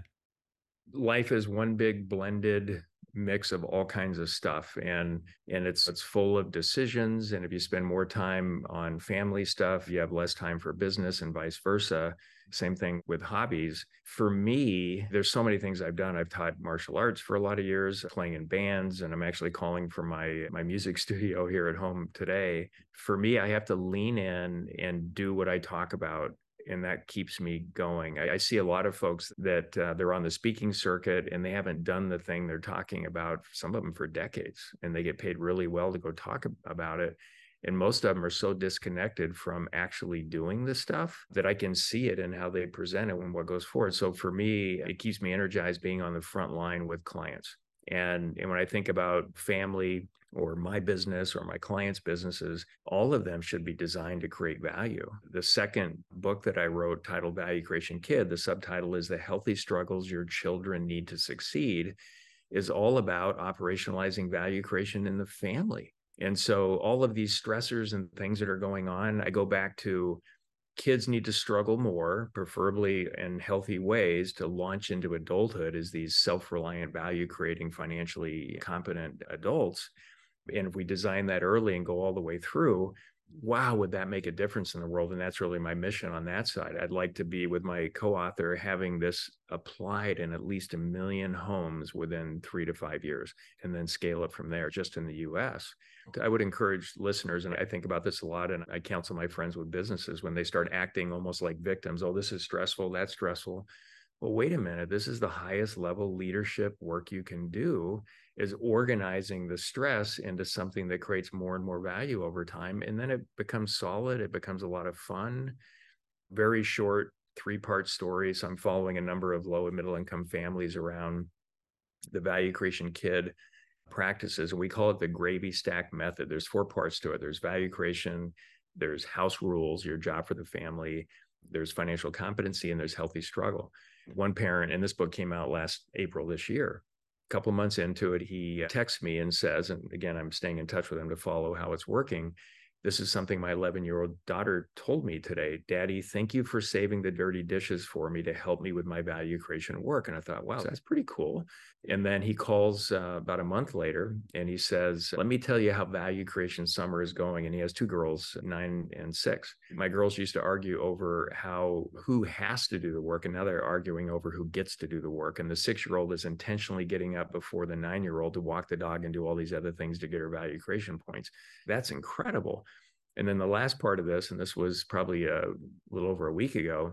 [SPEAKER 2] Life is one big blended mix of all kinds of stuff, and and it's it's full of decisions, and if you spend more time on family stuff, you have less time for business, and vice versa. Same thing with hobbies. For me, there's so many things I've done. I've taught martial arts for a lot of years, playing in bands, and I'm actually calling from my my music studio here at home today. For me, I have to lean in and do what I talk about, and that keeps me going. I, I see a lot of folks that uh, they're on the speaking circuit and they haven't done the thing they're talking about, some of them for decades, and they get paid really well to go talk about it. And most of them are so disconnected from actually doing the stuff that I can see it in how they present it and what goes forward. So for me, it keeps me energized being on the front line with clients. And, and when I think about family or my business or my clients' businesses, all of them should be designed to create value. The second book that I wrote, titled Value Creation Kid, the subtitle is The Healthy Struggles Your Children Need to Succeed, is all about operationalizing value creation in the family. And so all of these stressors and things that are going on, I go back to kids need to struggle more, preferably in healthy ways, to launch into adulthood as these self-reliant, value-creating, financially competent adults. And if we design that early and go all the way through, wow, would that make a difference in the world? And that's really my mission on that side. I'd like to be, with my co-author, having this applied in at least a million homes within three to five years, and then scale it from there, just in the U S. I would encourage listeners, and I think about this a lot, and I counsel my friends with businesses when they start acting almost like victims. Oh, this is stressful, that's stressful. Well, wait a minute, this is the highest level leadership work you can do, is organizing the stress into something that creates more and more value over time. And then it becomes solid. It becomes a lot of fun. Very short three-part story. So I'm following a number of low and middle income families around the Value Creation Kid practices. And we call it the gravy stack method. There's four parts to it. There's value creation, there's house rules, your job for the family, there's financial competency, and there's healthy struggle. One parent, and this book came out last April this year, a couple of months into it, he texts me and says, and again, I'm staying in touch with him to follow how it's working. This is something my eleven-year-old daughter told me today. Daddy, thank you for saving the dirty dishes for me to help me with my value creation work. And I thought, wow, that's pretty cool. And then he calls uh, about a month later and he says, let me tell you how value creation summer is going. And he has two girls, nine and six. My girls used to argue over how, who has to do the work. And now they're arguing over who gets to do the work. And the six-year-old is intentionally getting up before the nine-year-old to walk the dog and do all these other things to get her value creation points. That's incredible. And then the last part of this, and this was probably a little over a week ago,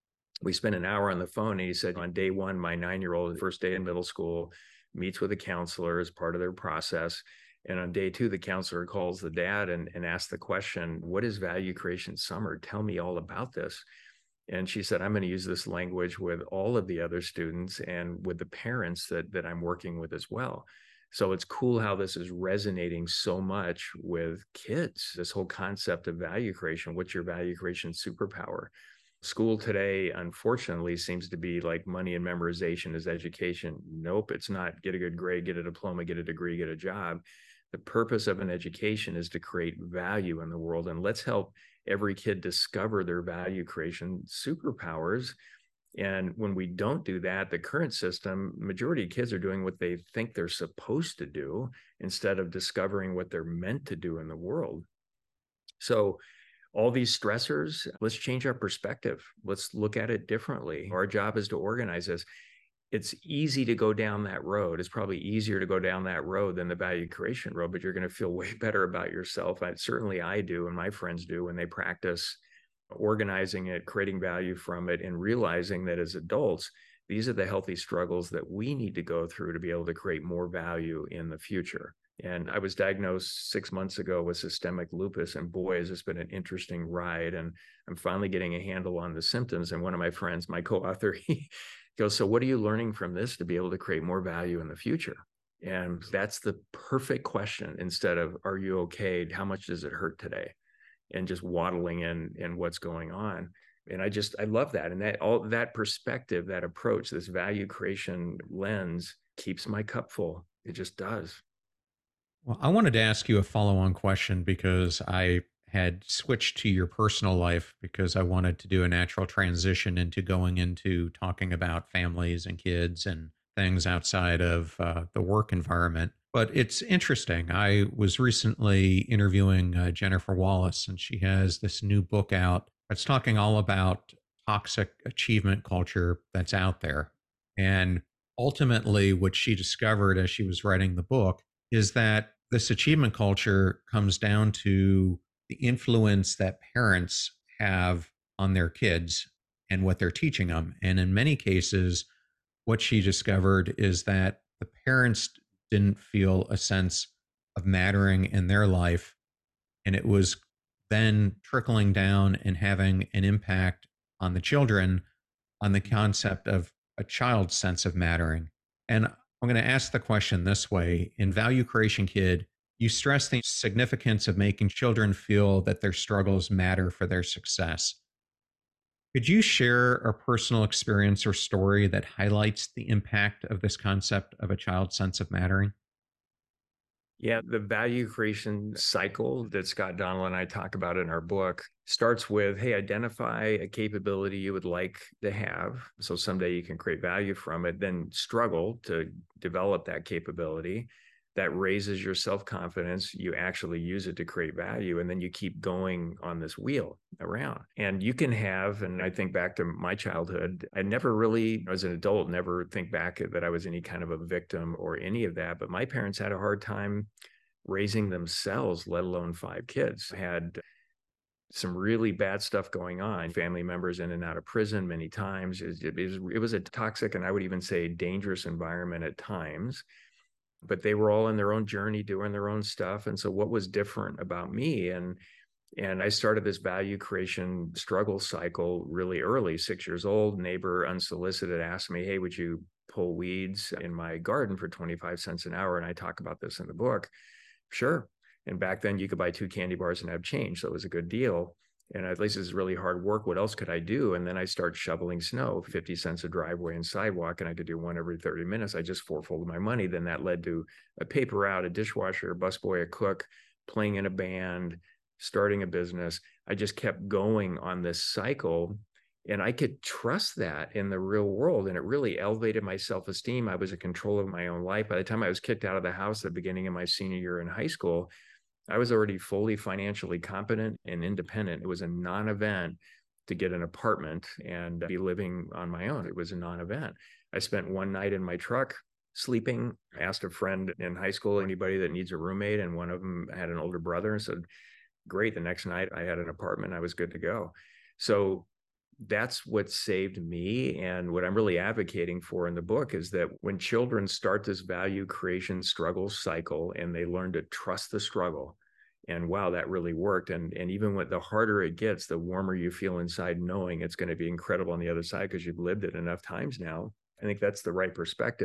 [SPEAKER 2] we spent an hour on the phone, and he said on day one, my nine-year-old, first day in middle school, meets with a counselor as part of their process. And on day two, the counselor calls the dad and, and asks the question, what is Value Creation Summer? Tell me all about this. And she said, I'm going to use this language with all of the other students and with the parents that, that I'm working with as well. So it's cool how this is resonating so much with kids, this whole concept of value creation. What's your value creation superpower? School today, unfortunately, seems to be like money and memorization is education. Nope, it's not. Get a good grade, get a diploma, get a degree, get a job. The purpose of an education is to create value in the world. And let's help every kid discover their value creation superpowers. And when we don't do that, the current system, majority of kids are doing what they think they're supposed to do instead of discovering what they're meant to do in the world. So all these stressors, let's change our perspective. Let's look at it differently. Our job is to organize this. It's easy to go down that road. It's probably easier to go down that road than the value creation road, but you're going to feel way better about yourself. I, certainly I do, and my friends do when they practice organizing it, creating value from it, and realizing that as adults, these are the healthy struggles that we need to go through to be able to create more value in the future. And I was diagnosed six months ago with systemic lupus, and boy, has this been an interesting ride. And I'm finally getting a handle on the symptoms. And one of my friends, my co-author, he goes, so what are you learning from this to be able to create more value in the future? And that's the perfect question. Instead of, are you okay? How much does it hurt today? And just waddling in in what's going on. And I just, I love that. And that all that perspective, that approach, this value creation lens keeps my cup full. It just does.
[SPEAKER 1] Well, I wanted to ask you a follow-on question because I had switched to your personal life because I wanted to do a natural transition into going into talking about families and kids and things outside of uh, the work environment. But it's interesting. I was recently interviewing uh, Jennifer Wallace, and she has this new book out that's talking all about toxic achievement culture that's out there. And ultimately, what she discovered as she was writing the book is that this achievement culture comes down to the influence that parents have on their kids and what they're teaching them. And in many cases, what she discovered is that the parents didn't feel a sense of mattering in their life. And it was then trickling down and having an impact on the children on the concept of a child's sense of mattering. And I'm going to ask the question this way. In Value Creation Kid, you stress the significance of making children feel that their struggles matter for their success. Could you share a personal experience or story that highlights the impact of this concept of a child's sense of mattering?
[SPEAKER 2] Yeah, the value creation cycle that Scott Donnell and I talk about in our book starts with, hey, identify a capability you would like to have. So someday you can create value from it, then struggle to develop that capability. That raises your self-confidence. You actually use it to create value. And then you keep going on this wheel around. And you can have, and I think back to my childhood, I never really, as an adult, never think back that I was any kind of a victim or any of that. But my parents had a hard time raising themselves, let alone five kids. Had some really bad stuff going on, family members in and out of prison many times. It, it, was, it was a toxic, and I would even say dangerous environment at times. But they were all in their own journey, doing their own stuff. And so what was different about me? And and I started this value creation struggle cycle really early, six years old. Neighbor unsolicited asked me, hey, would you pull weeds in my garden for twenty-five cents an hour? And I talk about this in the book. Sure. And back then you could buy two candy bars and have change. So it was a good deal. And at least it's really hard work. What else could I do? And then I start shoveling snow, fifty cents a driveway and sidewalk, and I could do one every thirty minutes. I just fourfolded my money. Then that led to a paper route, a dishwasher, a busboy, a cook, playing in a band, starting a business. I just kept going on this cycle, and I could trust that in the real world. And it really elevated my self-esteem. I was in control of my own life. By the time I was kicked out of the house at the beginning of my senior year in high school, I was already fully financially competent and independent. It was a non-event to get an apartment and be living on my own. It was a non-event. I spent one night in my truck sleeping. I asked a friend in high school, anybody that needs a roommate, and one of them had an older brother, and said, great. The next night I had an apartment. I was good to go. So that's what saved me. And what I'm really advocating for in the book is that when children start this value creation struggle cycle and they learn to trust the struggle, and wow, that really worked. And, and even when the harder it gets, the warmer you feel inside, knowing it's going to be incredible on the other side because you've lived it enough times now. I think that's the right perspectives.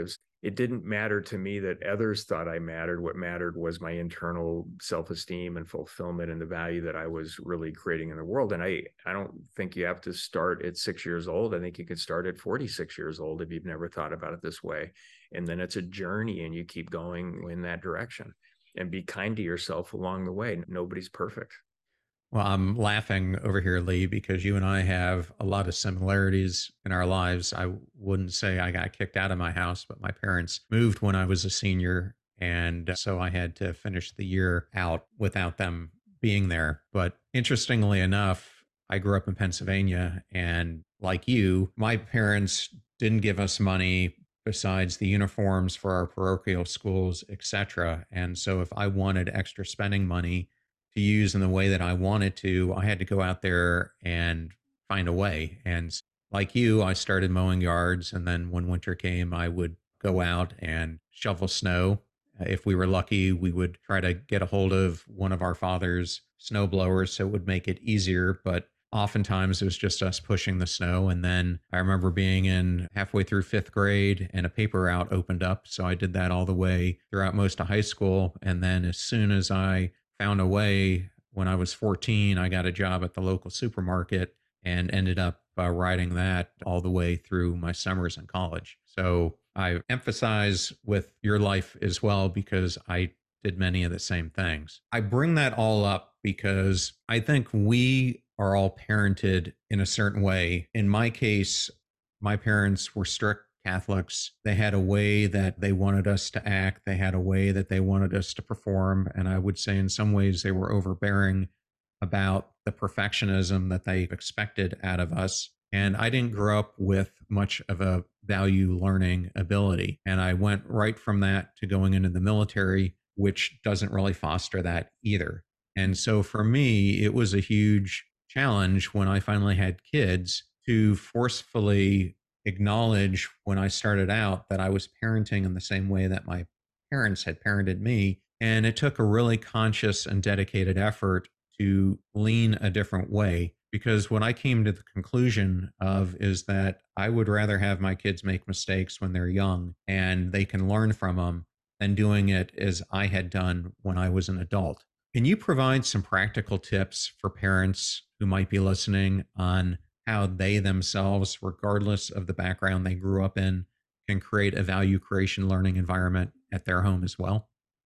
[SPEAKER 2] it didn't matter to me that others thought I mattered. What mattered was my internal self-esteem and fulfillment and the value that I was really creating in the world. And I, I don't think you have to start at six years old. I think you could start at forty-six years old if you've never thought about it this way. And then it's a journey and you keep going in that direction, and be kind to yourself along the way. Nobody's perfect.
[SPEAKER 1] Well, I'm laughing over here, Lee, because you and I have a lot of similarities in our lives. I wouldn't say I got kicked out of my house, but my parents moved when I was a senior. And so I had to finish the year out without them being there. But interestingly enough, I grew up in Pennsylvania. And like you, my parents didn't give us money besides the uniforms for our parochial schools, et cetera. And so if I wanted extra spending money to use in the way that I wanted to, I had to go out there and find a way. And like you, I started mowing yards. And then when winter came, I would go out and shovel snow. If we were lucky, we would try to get a hold of one of our father's snow blowers so it would make it easier. But oftentimes it was just us pushing the snow. And then I remember being in halfway through fifth grade and a paper route opened up. So I did that all the way throughout most of high school. And then as soon as I found a way, when I was fourteen, I got a job at the local supermarket and ended up uh, riding that all the way through my summers in college. So I emphasize with your life as well because I did many of the same things. I bring that all up because I think we are all parented in a certain way. In my case, my parents were strict Catholics. They had a way that they wanted us to act. They had a way that they wanted us to perform. And I would say in some ways they were overbearing about the perfectionism that they expected out of us. And I didn't grow up with much of a value learning ability. And I went right from that to going into the military, which doesn't really foster that either. And so for me, it was a huge challenge when I finally had kids to forcefully acknowledge when I started out that I was parenting in the same way that my parents had parented me. And it took a really conscious and dedicated effort to lean a different way. Because what I came to the conclusion of is that I would rather have my kids make mistakes when they're young and they can learn from them than doing it as I had done when I was an adult. Can you provide some practical tips for parents who might be listening on how they themselves, regardless of the background they grew up in, can create a value creation learning environment at their home as well?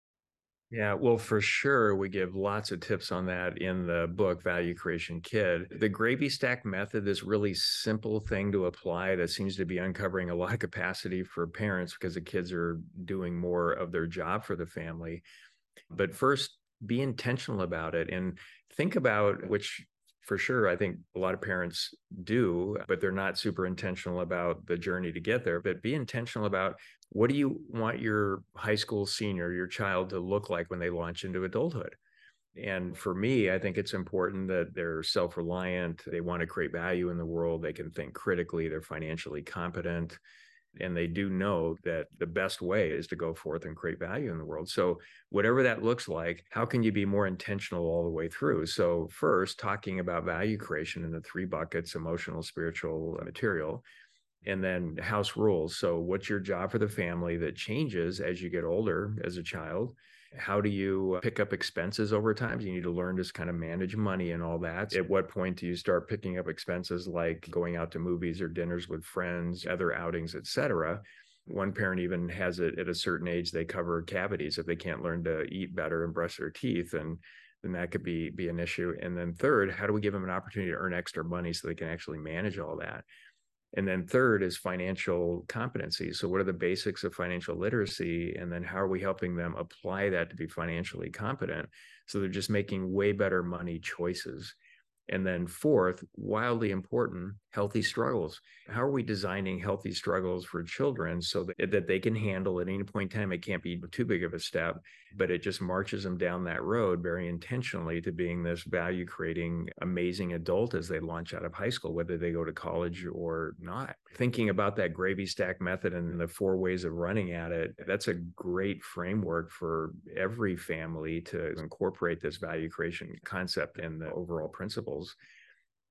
[SPEAKER 2] Yeah, well, for sure, we give lots of tips on that in the book, Value Creation Kid. The gravy stack method, this really simple thing to apply that seems to be uncovering a lot of capacity for parents because the kids are doing more of their job for the family. But first, be intentional about it and think about which for sure, I think a lot of parents do, but they're not super intentional about the journey to get there. But be intentional about what do you want your high school senior, your child to look like when they launch into adulthood? And for me, I think it's important that they're self-reliant. They want to create value in the world. They can think critically. They're financially competent. And they do know that the best way is to go forth and create value in the world. So whatever that looks like, how can you be more intentional all the way through? So first, talking about value creation in the three buckets: emotional, spiritual, material, and then house rules. So what's your job for the family that changes as you get older as a child? How do you pick up expenses over time? You need to learn to kind of manage money and all that. At what point do you start picking up expenses like going out to movies or dinners with friends, other outings, et cetera? One parent even has it at a certain age, they cover cavities if they can't learn to eat better and brush their teeth. And then that could be, be an issue. And then third, how do we give them an opportunity to earn extra money so they can actually manage all that? And then third is financial competency. So what are the basics of financial literacy? And then how are we helping them apply that to be financially competent? So they're just making way better money choices. And then fourth, wildly important, healthy struggles. How are we designing healthy struggles for children so that, that they can handle at any point in time? It can't be too big of a step, but it just marches them down that road very intentionally to being this value creating, amazing adult as they launch out of high school, whether they go to college or not. Thinking about that gravy stack method and the four ways of running at it, that's a great framework for every family to incorporate this value creation concept and the overall principles.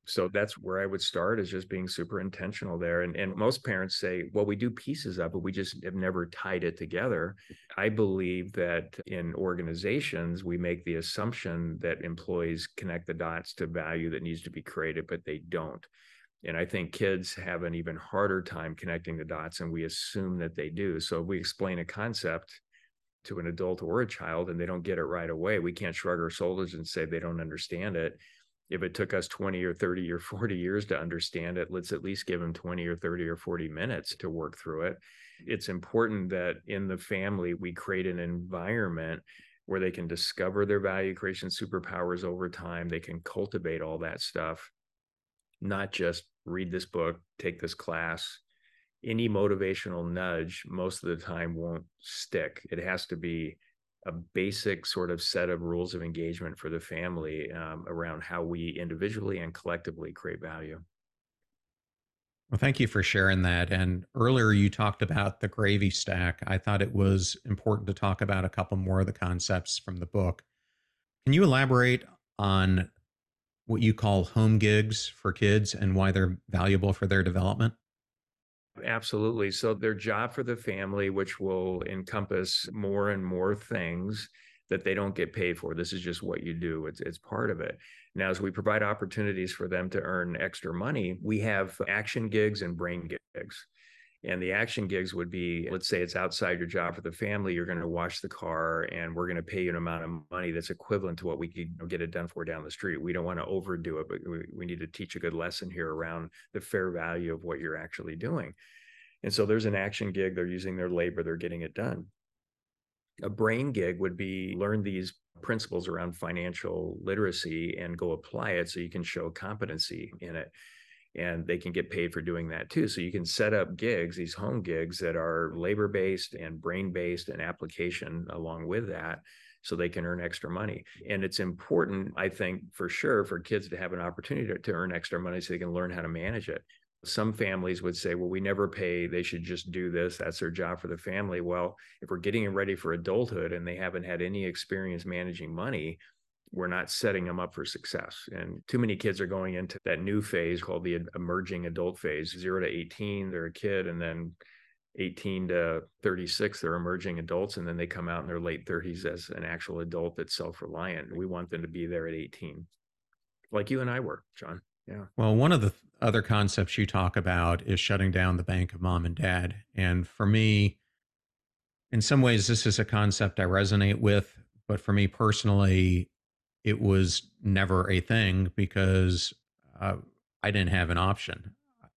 [SPEAKER 2] So that's where I would start, is just being super intentional there. And, and most parents say, well, we do pieces of it, we just have never tied it together. I believe that in organizations, we make the assumption that employees connect the dots to value that needs to be created, but they don't. And I think kids have an even harder time connecting the dots, and we assume that they do. So if we explain a concept to an adult or a child and they don't get it right away, we can't shrug our shoulders and say they don't understand it. If it took us twenty or thirty or forty years to understand it, let's at least give them twenty or thirty or forty minutes to work through it. It's important that in the family, we create an environment where they can discover their value creation superpowers over time. They can cultivate all that stuff, not just read this book, take this class. Any motivational nudge most of the time won't stick. It has to be a basic sort of set of rules of engagement for the family um, around how we individually and collectively create value.
[SPEAKER 1] Well, thank you for sharing that. And earlier you talked about the gravy stack. I thought it was important to talk about a couple more of the concepts from the book. Can you elaborate on what you call home gigs for kids and why they're valuable for their development?
[SPEAKER 2] Absolutely. So their job for the family, which will encompass more and more things that they don't get paid for. This is just what you do. It's, it's part of it. Now, as we provide opportunities for them to earn extra money, we have action gigs and brain gigs. And the action gigs would be, let's say it's outside your job for the family, you're going to wash the car and we're going to pay you an amount of money that's equivalent to what we could get it done for down the street. We don't want to overdo it, but we, we need to teach a good lesson here around the fair value of what you're actually doing. And so there's an action gig, they're using their labor, they're getting it done. A brain gig would be learn these principles around financial literacy and go apply it so you can show competency in it. And they can get paid for doing that too. So you can set up gigs, these home gigs that are labor-based and brain-based and application along with that, so they can earn extra money. And it's important, I think, for sure, for kids to have an opportunity to, to earn extra money so they can learn how to manage it. Some families would say, well, we never pay, they should just do this. That's their job for the family. Well, if we're getting them ready for adulthood and they haven't had any experience managing money, we're not setting them up for success. And too many kids are going into that new phase called the emerging adult phase. Zero to eighteen, they're a kid, and then eighteen to thirty-six, they're emerging adults, and then they come out in their late thirties as an actual adult that's self-reliant. We want them to be there at eighteen, like you and I were, John. Yeah.
[SPEAKER 1] Well, one of the th- other concepts you talk about is shutting down the bank of mom and dad. And for me, in some ways, this is a concept I resonate with. But for me personally, it was never a thing because uh, I didn't have an option.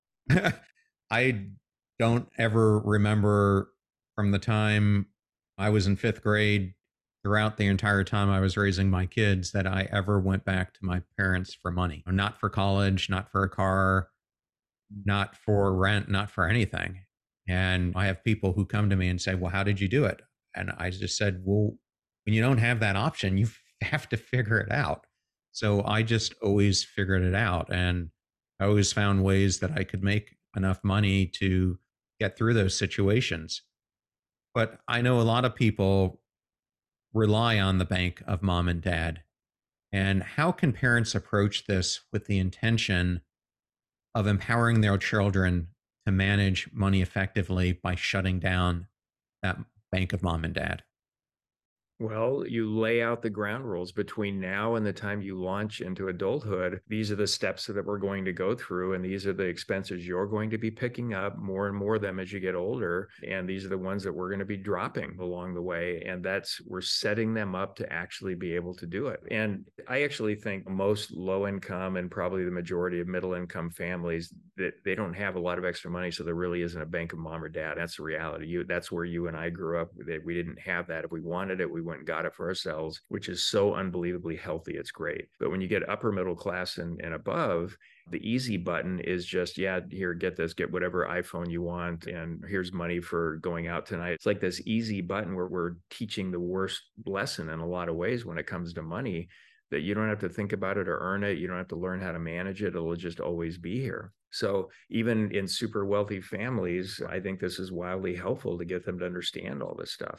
[SPEAKER 1] I don't ever remember from the time I was in fifth grade throughout the entire time I was raising my kids that I ever went back to my parents for money. Not for college, not for a car, not for rent, not for anything. And I have people who come to me and say, well, how did you do it? And I just said, well, when you don't have that option, you have to figure it out. So I just always figured it out. And I always found ways that I could make enough money to get through those situations. But I know a lot of people rely on the bank of mom and dad. And how can parents approach this with the intention of empowering their children to manage money effectively by shutting down that bank of mom and dad?
[SPEAKER 2] Well, you lay out the ground rules between now and the time you launch into adulthood. These are the steps that we're going to go through, and these are the expenses you're going to be picking up, more and more of them as you get older. And these are the ones that we're going to be dropping along the way. And that's, we're setting them up to actually be able to do it. And I actually think most low income and probably the majority of middle income families, that they don't have a lot of extra money. So there really isn't a bank of mom or dad. That's the reality. You, that's where you and I grew up. That we didn't have that. If we wanted it, we went and got it for ourselves, which is so unbelievably healthy. It's great. But when you get upper middle class and, and above, the easy button is just, yeah, here, get this, get whatever iPhone you want. And here's money for going out tonight. It's like this easy button where we're teaching the worst lesson in a lot of ways when it comes to money, that you don't have to think about it or earn it. You don't have to learn how to manage it. It'll just always be here. So even in super wealthy families, I think this is wildly helpful to get them to understand all this stuff.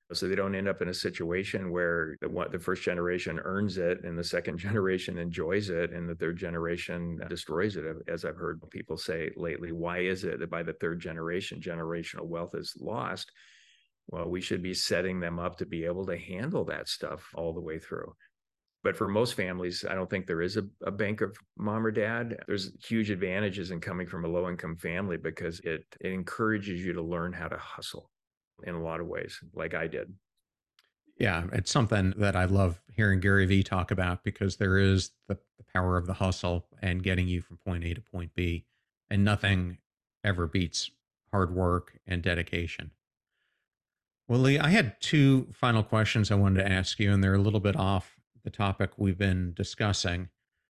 [SPEAKER 2] so they don't end up in a situation where the, what, the first generation earns it and the second generation enjoys it and the third generation destroys it. As I've heard people say lately, why is it that by the third generation, generational wealth is lost? Well, we should be setting them up to be able to handle that stuff all the way through. But for most families, I don't think there is a, a bank of mom or dad. There's huge advantages in coming from a low-income family because it, it encourages you to learn how to hustle in a lot of ways, like I did.
[SPEAKER 1] Yeah, it's something that I love hearing Gary Vee talk about because there is the, the power of the hustle and getting you from point A to point B. And nothing ever beats hard work and dedication. Well, Lee, I had two final questions I wanted to ask you, and they're a little bit off the topic we've been discussing.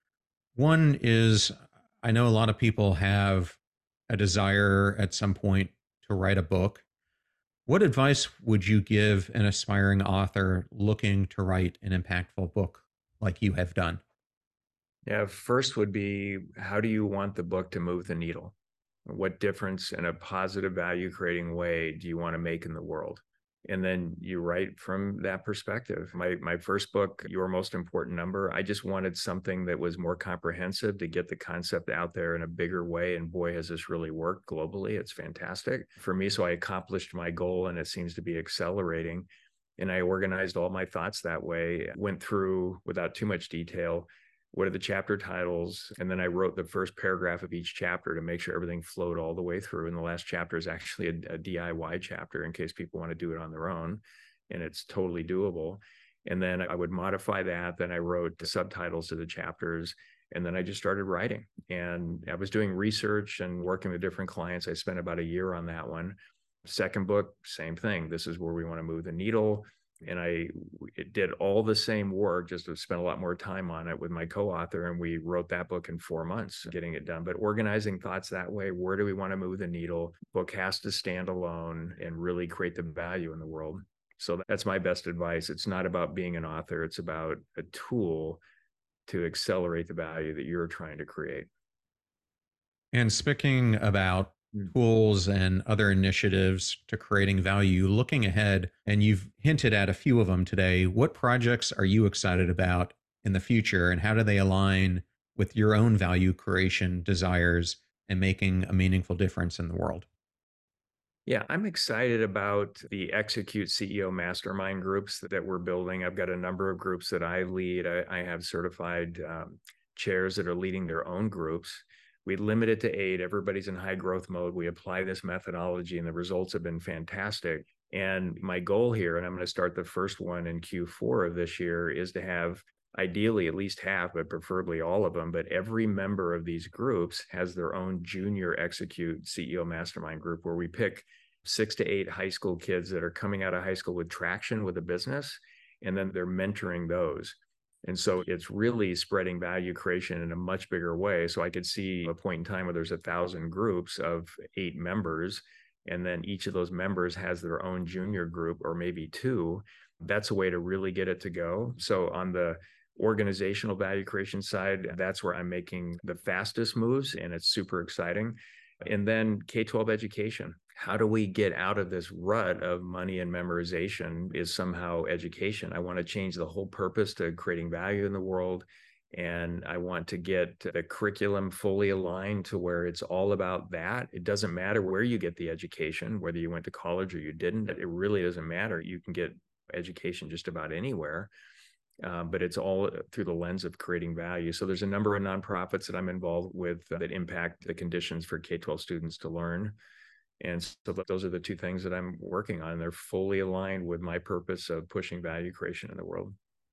[SPEAKER 1] One is I know a lot of people have a desire at some point to write a book. What advice would you give an aspiring author looking to write an impactful book like you have done?
[SPEAKER 2] Yeah, first would be, how do you want the book to move the needle? What difference in a positive value creating way do you want to make in the world? And then you write from that perspective. My my first book, Your Most Important Number, I just wanted something that was more comprehensive to get the concept out there in a bigger way. And boy, has this really worked globally. It's fantastic for me. So I accomplished my goal and it seems to be accelerating. And I organized all my thoughts that way, went through without too much detail, what are the chapter titles? And then I wrote the first paragraph of each chapter to make sure everything flowed all the way through. And the last chapter is actually a, a D I Y chapter in case people want to do it on their own. And it's totally doable. And then I would modify that. Then I wrote the subtitles to the chapters. And then I just started writing. And I was doing research and working with different clients. I spent about a year on that one. Second book, same thing. This is where we want to move the needle. And I it did all the same work, just to spend a lot more time on it with my co-author. And we wrote that book in four months, getting it done. But organizing thoughts that way, where do we want to move the needle? Book has to stand alone and really create the value in the world. So that's my best advice. It's not about being an author. It's about a tool to accelerate the value that you're trying to create.
[SPEAKER 1] And speaking about tools and other initiatives to creating value, looking ahead, and you've hinted at a few of them today, what projects are you excited about in the future and how do they align with your own value creation desires and making a meaningful difference in the world?
[SPEAKER 2] Yeah, I'm excited about the Execute C E O mastermind groups that we're building. I've got a number of groups that I lead. I, I have certified um, chairs that are leading their own groups. We limit it to eight. Everybody's in high growth mode. We apply this methodology and the results have been fantastic. And my goal here, and I'm going to start the first one in Q four of this year, is to have ideally at least half, but preferably all of them. But every member of these groups has their own junior Execute C E O mastermind group where we pick six to eight high school kids that are coming out of high school with traction with a business, and then they're mentoring those. And so it's really spreading value creation in a much bigger way. So I could see a point in time where there's a thousand groups of eight members, and then each of those members has their own junior group or maybe two. That's a way to really get it to go. So on the organizational value creation side, that's where I'm making the fastest moves, and it's super exciting. And then K twelve education. How do we get out of this rut of money and memorization is somehow education? I want to change the whole purpose to creating value in the world. And I want to get the curriculum fully aligned to where it's all about that. It doesn't matter where you get the education, whether you went to college or you didn't. It really doesn't matter. You can get education just about anywhere. Uh, but it's all through the lens of creating value. So there's a number of nonprofits that I'm involved with that impact the conditions for K twelve students to learn. And so those are the two things that I'm working on. They're fully aligned with my purpose of pushing value creation in the world.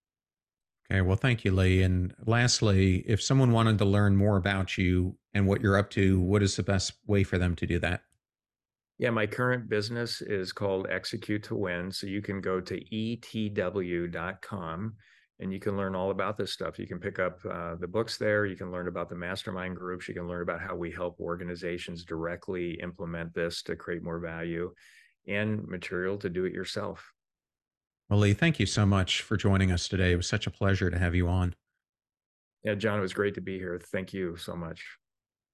[SPEAKER 1] Okay, well, thank you, Lee. And lastly, if someone wanted to learn more about you and what you're up to, what is the best way for them to do that?
[SPEAKER 2] Yeah, my current business is called Execute to Win. So you can go to E T W dot com and you can learn all about this stuff. You can pick up uh, the books there. You can learn about the mastermind groups. You can learn about how we help organizations directly implement this to create more value, and material to do it yourself.
[SPEAKER 1] Well, Lee, thank you so much for joining us today. It was such a pleasure to have you on.
[SPEAKER 2] Yeah, John, it was great to be here. Thank you so much.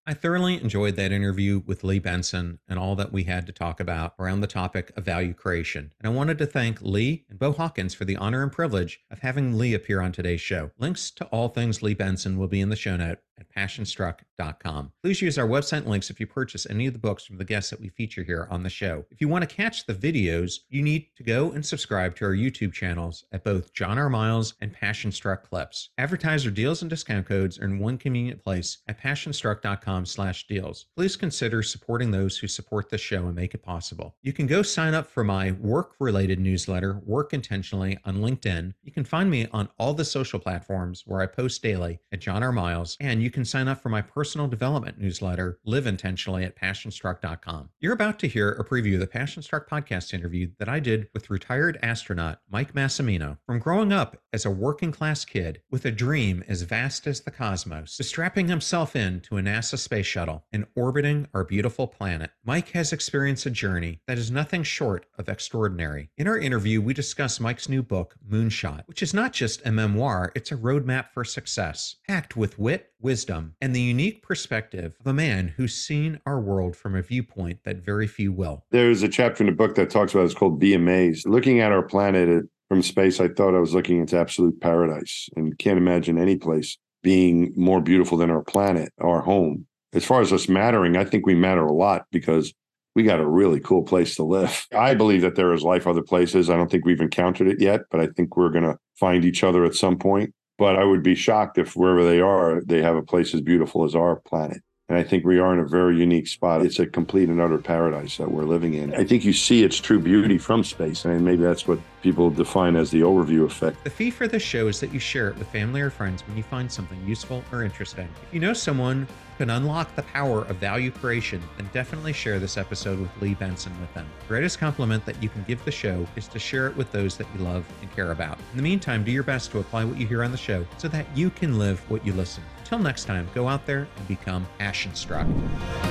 [SPEAKER 1] I thoroughly enjoyed that interview with Lee Benson and all that we had to talk about around the topic of value creation. And I wanted to thank Lee and Bo Hawkins for the honor and privilege of having Lee appear on today's show. Links to all things Lee Benson will be in the show note at passion struck dot com. Please use our website links if you purchase any of the books from the guests that we feature here on the show. If you want to catch the videos, you need to go and subscribe to our YouTube channels at both John R. Miles and Passion Struck Clips. Advertiser deals and discount codes are in one convenient place at passion struck dot com slash deals. Please consider supporting those who support the show and make it possible. You can go sign up for my work-related newsletter, Work Intentionally, on LinkedIn. You can find me on all the social platforms where I post daily at John R. Miles, and you can sign up for my personal development newsletter, Live Intentionally, at passion struck dot com. You're about to hear a preview of the Passion Struck podcast interview that I did with retired astronaut Mike Massimino. From growing up as a working-class kid with a dream as vast as the cosmos to strapping himself into a NASA space shuttle and orbiting our beautiful planet, Mike has experienced a journey that is nothing short of extraordinary. In our interview, we discuss Mike's new book, Moonshot, which is not just a memoir, it's a roadmap for success, packed with wit, wisdom, and the unique perspective of a man who's seen our world from a viewpoint that very few will.
[SPEAKER 4] There's a chapter in the book that talks about it's called Be Amazed. Looking at our planet from space, I thought I was looking into absolute paradise and can't imagine any place being more beautiful than our planet, our home. As far as us mattering, I think we matter a lot because we got a really cool place to live. I believe that there is life other places. I don't think we've encountered it yet, but I think we're going to find each other at some point. But I would be shocked if wherever they are, they have a place as beautiful as our planet. And I think we are in a very unique spot. It's a complete and utter paradise that we're living in. I think you see its true beauty from space. And maybe that's what people define as the overview effect.
[SPEAKER 1] The fee for this show is that you share it with family or friends when you find something useful or interesting. If you know someone who can unlock the power of value creation, then definitely share this episode with Lee Benson with them. The greatest compliment that you can give the show is to share it with those that you love and care about. In the meantime, do your best to apply what you hear on the show so that you can live what you listen. Until next time, go out there and become passion struck.